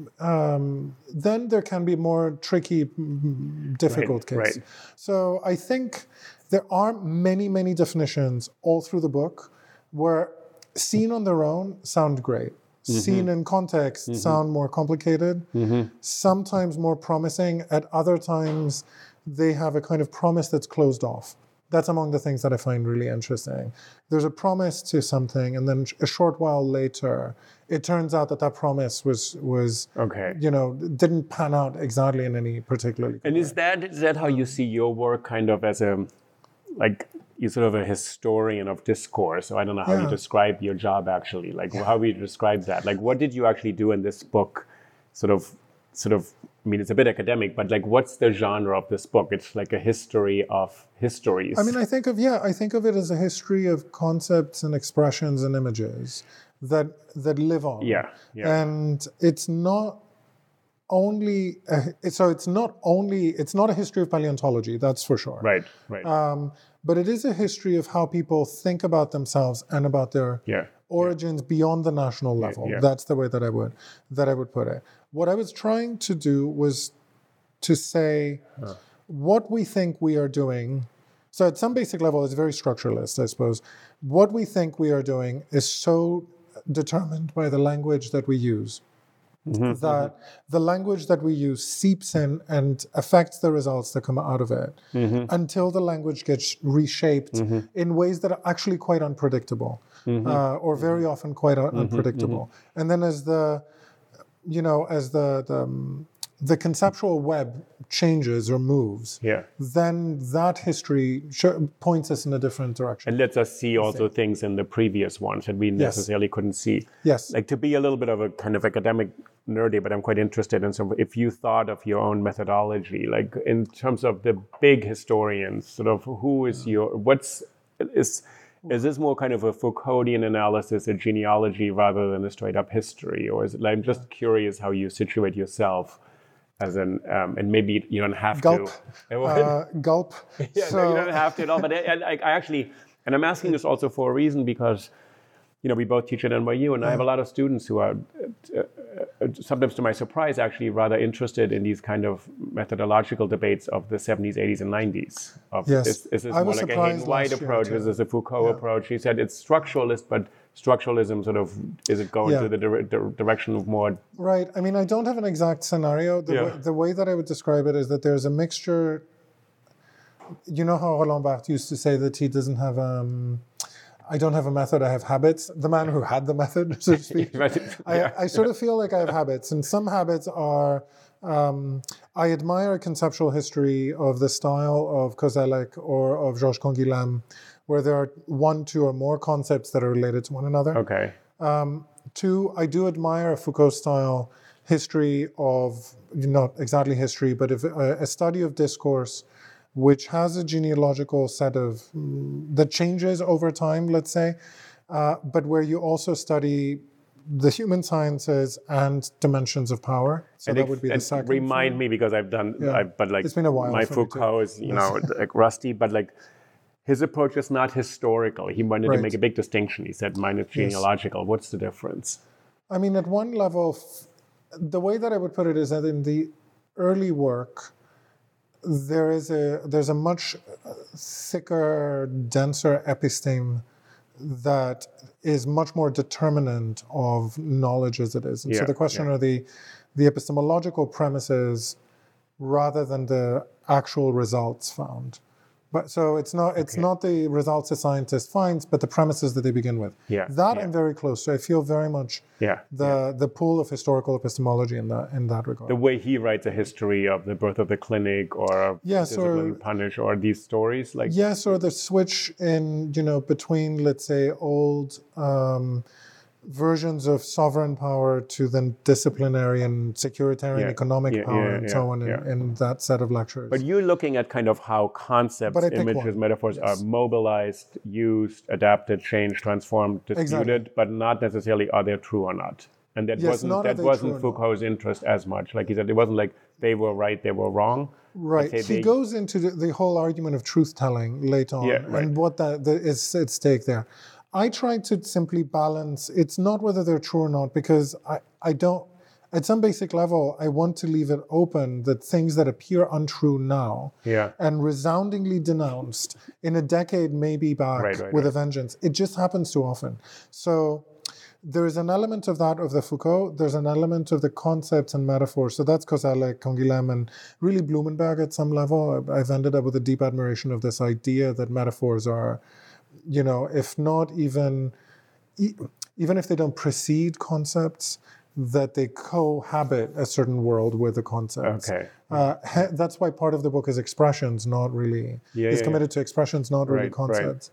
um, then there can be more tricky, mm, difficult Right, case. right. So I think there are many, many definitions all through the book where seen on their own sound great. Mm-hmm. Seen in context sound more complicated, sometimes more promising. At other times, they have a kind of promise that's closed off. That's among the things that I find really interesting. There's a promise to something, and then a short while later, it turns out that that promise was, was Okay. you know, didn't pan out exactly in any particularly good And way. is that is that how you see your work, kind of as a, like, you're sort of a historian of discourse? So I don't know how you Yeah. describe your job actually. Like, how would you describe that? Like, what did you actually do in this book? Sort of, sort of. I mean, it's a bit academic, but like, what's the genre of this book? It's like a history of histories. I mean, I think of, yeah, I think of it as a history of concepts and expressions and images that that live on. Yeah, yeah. And it's not only, a, so it's not only, it's not a history of paleontology, that's for sure. right, right. Um, but it is a history of how people think about themselves and about their yeah. origins beyond the national level. yeah. That's the way that I would that I would put it. What I was trying to do was to say what we think we are doing. So at some basic level, it's very structuralist, I suppose. What we think we are doing is so determined by the language that we use. Mm-hmm, that mm-hmm. the language that we use seeps in and affects the results that come out of it mm-hmm. until the language gets reshaped mm-hmm. in ways that are actually quite unpredictable mm-hmm. uh, or very often quite un- mm-hmm. unpredictable. Mm-hmm. And then as the, you know, as the, the, um, the conceptual web changes or moves, yeah. then that history sh- points us in a different direction. And lets us see also things in the previous ones that we necessarily yes. couldn't see. Yes. Like, to be a little bit of a kind of academic nerdy, but I'm quite interested in some, if you thought of your own methodology, like in terms of the big historians, sort of who is your, what's, is, is this more kind of a Foucauldian analysis, a genealogy rather than a straight up history? Or is it, like, I'm just curious how you situate yourself as an, um, and maybe you don't have gulp. to. Uh, gulp. Yeah, so, no, you don't have to at all. But I, I, I actually, and I'm asking this also for a reason because, you know, we both teach at N Y U, and yeah. I have a lot of students who are, uh, uh, sometimes to my surprise, actually rather interested in these kind of methodological debates of the seventies, eighties, and nineties. Of, yes. Is, is this I more was like a Hayden White approach? Is this a Foucault yeah. approach? He said it's structuralist, but structuralism sort of, is it going yeah. to the dire- the direction of more... Right. I mean, I don't have an exact scenario. The, yeah. way, the way that I would describe it is that there's a mixture. You know how Roland Barthes used to say that he doesn't have... Um, I don't have a method, I have habits. The man who had the method, so to speak. yeah. I, I sort of feel like I have habits. And some habits are... Um, I admire a conceptual history of the style of Koselleck or of Georges Canguilhem, where there are one, two, or more concepts that are related to one another. Okay. Um, two, I do admire a Foucault-style history of, not exactly history, but if, uh, a study of discourse which has a genealogical set of, um, that changes over time, let's say, uh, but where you also study the human sciences and dimensions of power. So and that it, would be the second. Remind form. me, because I've done, Yeah. I, but like it's been a while my for me Foucault too. is, you know, like rusty, but like his approach is not historical. He wanted Right. to make a big distinction. He said mine is genealogical. Yes. What's the difference? I mean, at one level, the way that I would put it is that in the early work, there is a there's a much thicker, denser episteme that is much more determinant of knowledge as it is. And yeah, so the question yeah. are the the epistemological premises rather than the actual results found. But so it's not it's okay. not the results a scientist finds, but the premises that they begin with. Yeah, that yeah. I'm very close to. I feel very much yeah, the yeah. the pool of historical epistemology in that in that regard. The way he writes a history of the birth of the clinic or yes, discipline or punish or these stories, like yes, or the switch in you know between let's say old um, versions of sovereign power to then disciplinary and securitarian Yeah. economic Yeah, power yeah, and yeah, so on in, yeah. in that set of lectures. But you're looking at kind of how concepts, But I pick images, one. metaphors Yes. are mobilized, used, adapted, changed, transformed, disputed, Exactly. but not necessarily are they true or not. And that Yes, wasn't not are that they wasn't true or not. Foucault's interest as much. Like he said, it wasn't like they were right, they were wrong. Right. I'd say He they- goes into the, the whole argument of truth-telling later on, Yeah, right. and what that the, is at stake there. I try to simply balance. It's not whether they're true or not, because I, I don't. At some basic level, I want to leave it open that things that appear untrue now Yeah. and resoundingly denounced in a decade, maybe back Right, right, with right. a vengeance. It just happens too often. So there's an element of that of the Foucault. There's an element of the concepts and metaphors. So that's Koselleck, Canguilhem, and really Blumenberg at some level. I've ended up with a deep admiration of this idea that metaphors are, you know, if not even, e- even if they don't precede concepts, that they cohabit a certain world with the concepts. Okay. Uh, he- that's why part of the book is expressions, not really, Yeah, is yeah, committed to expressions, not really Right, right. concepts.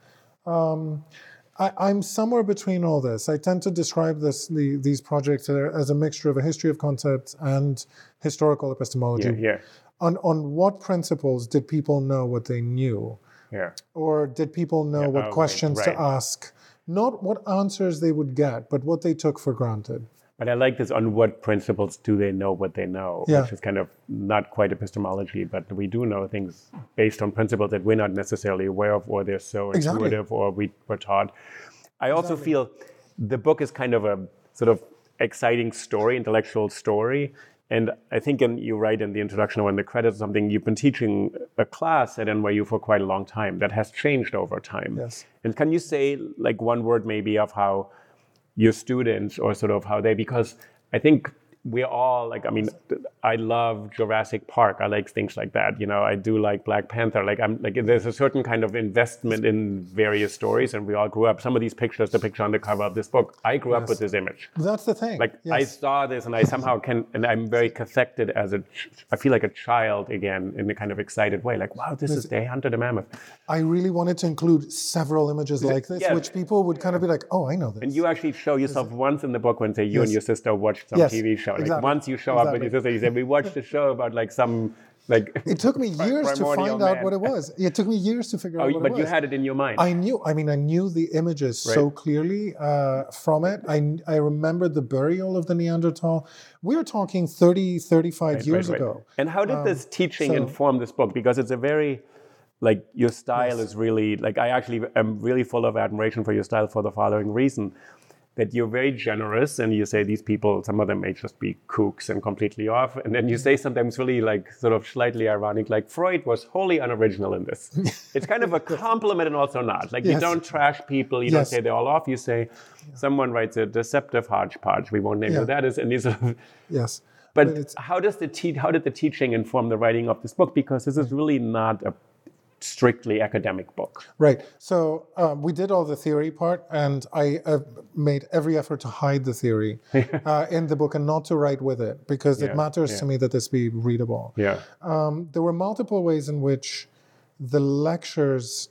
Um, I, I'm somewhere between all this. I tend to describe this the, these projects as a mixture of a history of concepts and historical epistemology. Yeah, yeah, On, on what principles did people know what they knew? yeah. Or did people know Yeah, what oh, right, questions right. to ask? Not what answers they would get, but what they took for granted. But I like this on what principles do they know what they know, Yeah. which is kind of not quite epistemology, but we do know things based on principles that we're not necessarily aware of, or they're so Exactly. intuitive, or we were taught. I also feel the book is kind of a sort of exciting story, intellectual story. And I think in, you write in the introduction or in the credits or something, you've been teaching a class at N Y U for quite a long time that has changed over time. Yes. And can you say like one word maybe of how your students or sort of how they, because I think we're all like, I mean, I love Jurassic Park. I like things like that. You know, I do like Black Panther. Like I'm like, there's a certain kind of investment in various stories, and we all grew up. Some of these pictures, the picture on the cover of this book, I grew up with this image. That's the thing. Like I Yes. saw this, and I somehow can, and I'm very cathected as a, ch- I feel like a child again in a kind of excited way. Like, wow, this is They Hunted a Mammoth. I really wanted to include several images like this, yeah. which people would kind of be like, oh, I know this. And you actually show yourself once in the book when, say, you Yes. and your sister watched some Yes, T V show. Like exactly, once you show up with exactly. your sister, you say, we watched a show about like some, like. It took me years to primordial find out man. what it was. It took me years to figure Oh, out what but it was. you had it in your mind. I knew, I mean, I knew the images so Right. clearly uh, from it. I, I remembered the burial of the Neanderthal. We were talking thirty, thirty-five Right, years right, right. ago. And how did this teaching so- inform this book? Because it's a very, like, your style is really, like, I actually am really full of admiration for your style for the following reason. That you're very generous, and you say these people, some of them may just be kooks and completely off. And then you say sometimes really like sort of slightly ironic, like Freud was wholly unoriginal in this. It's kind of a compliment and also not. Like you Yes. don't trash people, you Yes. don't say they're all off. You say someone writes a deceptive hodgepodge. We won't name Yeah. who that is. And you sort of, Yes. but it's- how does the te- how did the teaching inform the writing of this book? Because this is really not a strictly academic book. Right. So uh, we did all the theory part, and I uh, made every effort to hide the theory uh, in the book and not to write with it, because Yeah, it matters yeah. to me that this be readable. Yeah. Um, there were multiple ways in which the lectures.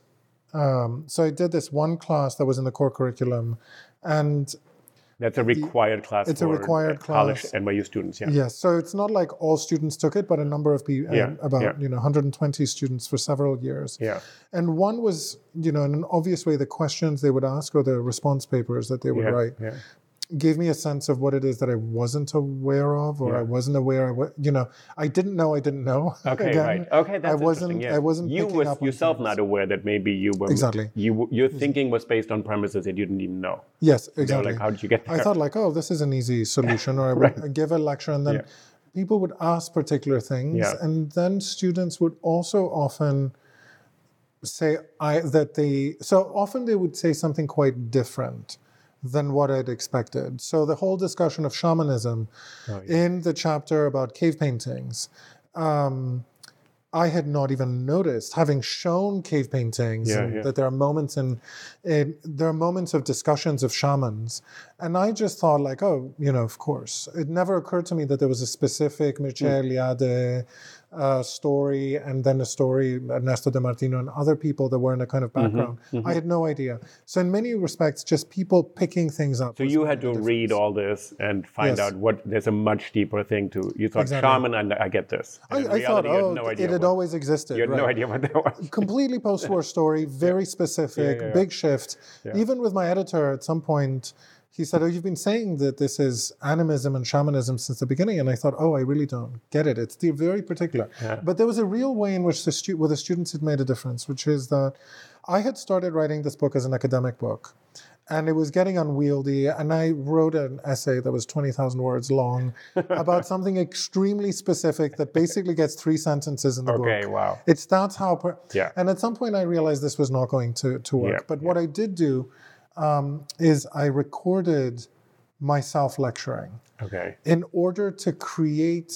Um, so I did this one class that was in the core curriculum, and That's a required class it's a for required uh, college class. N Y U students, yeah. yes, so it's not like all students took it, but a number of people, Yeah, about yeah. you know, one hundred twenty students for several years. Yeah. And one was, you know, in an obvious way, the questions they would ask or the response papers that they would Yeah, write yeah. gave me a sense of what it is that I wasn't aware of, or Yeah. I wasn't aware. I wa- you know, I didn't know I didn't know. Okay, Again, right. Okay, that's I wasn't. interesting. Yeah. I wasn't. You picking was up on yourself things. not aware that maybe you were Exactly. You your thinking was based on premises that you didn't even know. Yes, They were exactly. like, how did you get there? I thought like, oh, this is an easy solution, or I would give a lecture, and then Yeah. people would ask particular things, Yeah. and then students would also often say I that they. So often they would say something quite different than what I'd expected. So the whole discussion of shamanism in the chapter about cave paintings. Um, I had not even noticed, having shown cave paintings, Yeah, and yeah. that there are moments in, in, there are moments of discussions of shamans, and I just thought like, oh, you know, of course. It never occurred to me that there was a specific Mircea Eliade uh, story and then a story, Ernesto de Martino and other people that were in a kind of background. Mm-hmm, mm-hmm. I had no idea. So in many respects, just people picking things up. So you had to read all this and find yes. out what, there's a much deeper thing to, you thought exactly. shaman, and I get this. And I, I thought, oh, no it had what, always existed. You had right. no idea what that was. Completely post-war story, very yeah. specific, yeah, yeah, yeah. big shift. Yeah. Even with my editor at some point, he said, oh, you've been saying that this is animism and shamanism since the beginning. And I thought, oh, I really don't get it. It's very particular. Yeah. But there was a real way in which the, stu- well, the students had made a difference, which is that I had started writing this book as an academic book. And it was getting unwieldy. And I wrote an essay that was twenty thousand words long about something extremely specific that basically gets three sentences in the okay, book. Okay, wow. It's that's how... Per- yeah. And at some point I realized this was not going to, to work. Yeah, but yeah. what I did do um, is I recorded myself lecturing. Okay. In order to create...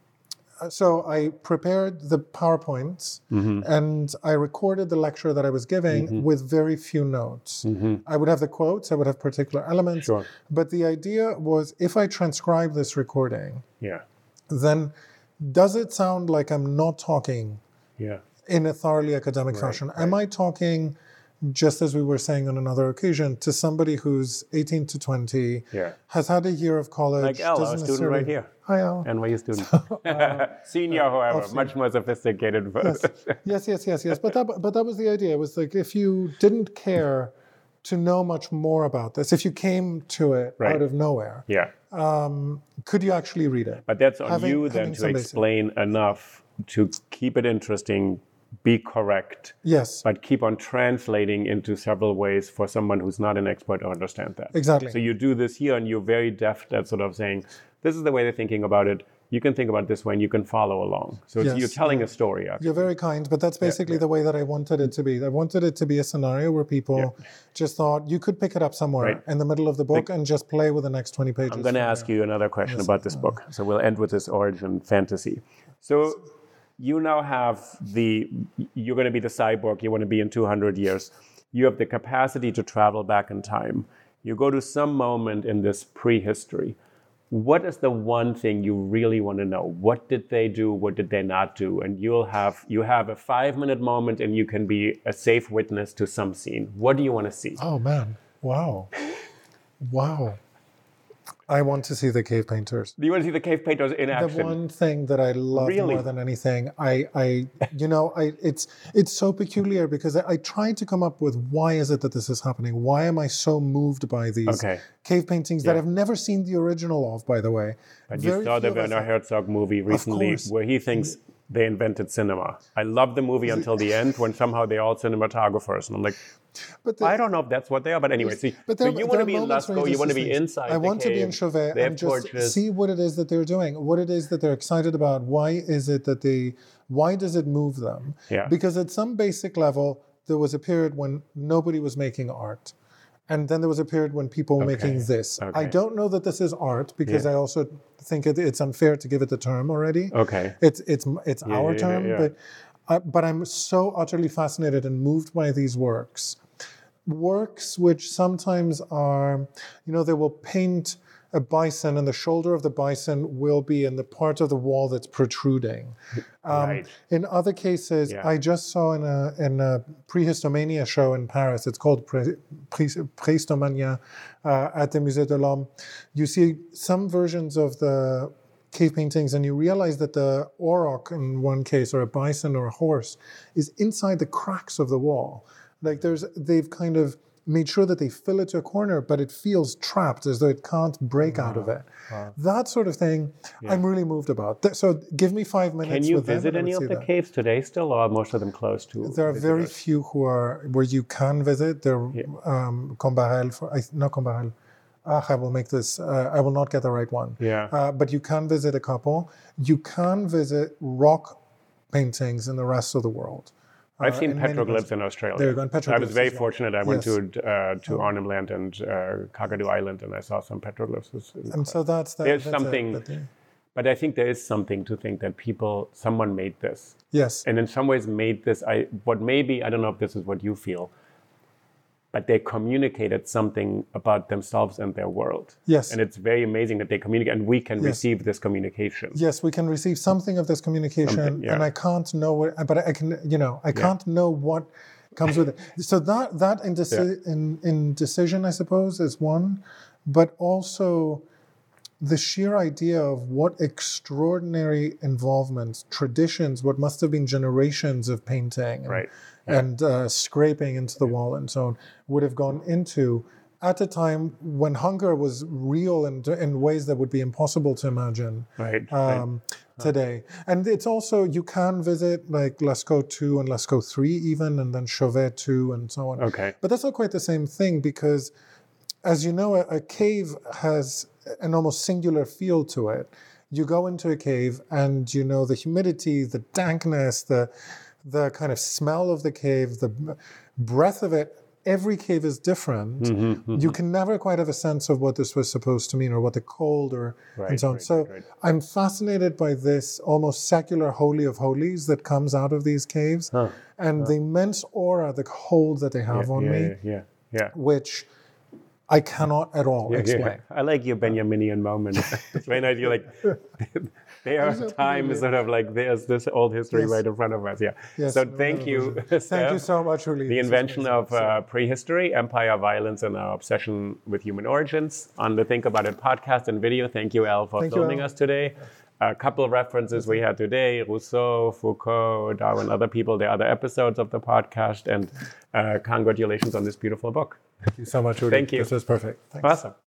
So I prepared the PowerPoints mm-hmm. and I recorded the lecture that I was giving mm-hmm. with very few notes. Mm-hmm. I would have the quotes, I would have particular elements. Sure. But the idea was, if I transcribe this recording, yeah. then does it sound like I'm not talking yeah. in a thoroughly academic right, fashion? Right. Am I talking, just as we were saying on another occasion, to somebody who's eighteen to twenty, yeah. has had a year of college? Like Al, a student right here. Hi, Al. N Y U student. uh, Senior, however, uh, much more sophisticated. Yes, yes, yes, yes. yes. But, that, but that was the idea. It was like, if you didn't care to know much more about this, if you came to it right. out of nowhere, yeah. um, could you actually read it? But that's on having, you then to explain basic. enough to keep it interesting, be correct, yes, but keep on translating into several ways for someone who's not an expert to understand that. Exactly. So you do this here, and you're very deft at sort of saying, this is the way they're thinking about it. You can think about it this way, and you can follow along. So it's, yes. you're telling a story. Actually. You're very kind, but that's basically yeah, yeah. the way that I wanted it to be. I wanted it to be a scenario where people yeah. just thought you could pick it up somewhere right. in the middle of the book like, and just play with the next twenty pages. I'm going to ask there. you another question yes. about this book. So we'll end with this origin fantasy. So you now have the, you're going to be the cyborg, you want to be in two hundred years. You have the capacity to travel back in time. You go to some moment in this prehistory. What is the one thing you really want to know? What did they do? What did they not do? And you'll have, you have a five minute moment and you can be a safe witness to some scene. What do you want to see? Oh man, wow. Wow. I want to see the cave painters. Do you want to see the cave painters in action? The one thing that I love really? more than anything, I, I, you know, I, it's it's so peculiar because I, I tried to come up with why is it that this is happening? Why am I so moved by these okay. cave paintings yeah. that I've never seen the original of, by the way? But Very you saw the Werner Herzog movie recently where he thinks they invented cinema. I love the movie until the end when somehow they're all cinematographers. And I'm like, but the, I don't know if that's what they are. But anyway, see, but there, so you want to be in Lascaux, you want to be inside I want the to cave. be in Chauvet and just torches. see what it is that they're doing, what it is that they're excited about. Why is it that they, why does it move them? Yeah. Because at some basic level, there was a period when nobody was making art. And then there was a period when people were okay. making this. Okay. I don't know that this is art because yeah. I also think it, it's unfair to give it the term already. Okay. It's it's it's yeah, our yeah, term, yeah. but uh, but I'm so utterly fascinated and moved by these works. Works which sometimes are, you know, they will paint a bison and the shoulder of the bison will be in the part of the wall that's protruding. Um, right. In other cases, yeah. I just saw in a, in a Prehistomania show in Paris, it's called Pre- Pre- Prehistomania uh, at the Musée de l'Homme, you see some versions of the cave paintings and you realize that the auroch in one case, or a bison or a horse, is inside the cracks of the wall. Like there's, they've kind of made sure that they fill it to a corner, but it feels trapped as though it can't break wow. out of it. Wow. That sort of thing, yeah. I'm really moved about. So give me five minutes. Can you with visit them any of the that. caves today still, or are most of them closed to There are visitors? very few who are, where you can visit. There, yeah. um, Combarel, for, I, not Combarel. Ah, I will make this, uh, I will not get the right one. Yeah. Uh, but you can visit a couple. You can visit rock paintings in the rest of the world. I've seen uh, petroglyphs in Australia. There you go, and petroglyphs I was very well. fortunate. I went yes. to uh, to Arnhem Land and uh, Kakadu Island, and I saw some petroglyphs. And so that's that. There's that's something, it, but, but I think there is something to think that people, someone made this. Yes. And in some ways made this. I what maybe I don't know if this is what you feel, but they communicated something about themselves and their world. Yes. And it's very amazing that they communicate, and we can Yes. receive this communication. Yes, we can receive something of this communication, Something, yeah. and I can't know what, but I can, you know, I can't know what comes with it. So that that indeci- Yeah. in, indecision, I suppose, is one, but also the sheer idea of what extraordinary involvements, traditions, what must have been generations of painting and, Right. and uh, scraping into the wall and so on, would have gone into at a time when hunger was real in, in ways that would be impossible to imagine Right, um, today. And it's also, you can visit like Lascaux two and Lascaux three even, and then Chauvet two and so on. Okay. But that's not quite the same thing because, as you know, a, a cave has an almost singular feel to it. You go into a cave and you know the humidity, the dankness, the the kind of smell of the cave, the breath of it. Every cave is different. Mm-hmm, mm-hmm. You can never quite have a sense of what this was supposed to mean or what the cold or Right, and so on. right, so right. I'm fascinated by this almost secular holy of holies that comes out of these caves Huh. and Huh. the immense aura, the hold that they have yeah, on yeah, me, yeah, yeah, yeah. which I cannot at all Yeah, explain. yeah. I like your Benjaminian moment. It's very nice. You're like, there time is sort of like, there's this old history Yes. right in front of us. Yeah. Yes, so no, thank no, you, no, no. Thank you Steph. so much, Uli. The This is invention amazing. of uh, prehistory, empire, violence, and our obsession with human origins on the Think About It podcast and video. Thank you, Al, for Thank you, filming Al. us today. A couple of references we had today, Rousseau, Foucault, Darwin, other people. There are other episodes of the podcast. And uh, congratulations on this beautiful book. Thank you so much, Uli. Thank you. This was perfect. Thanks. Awesome.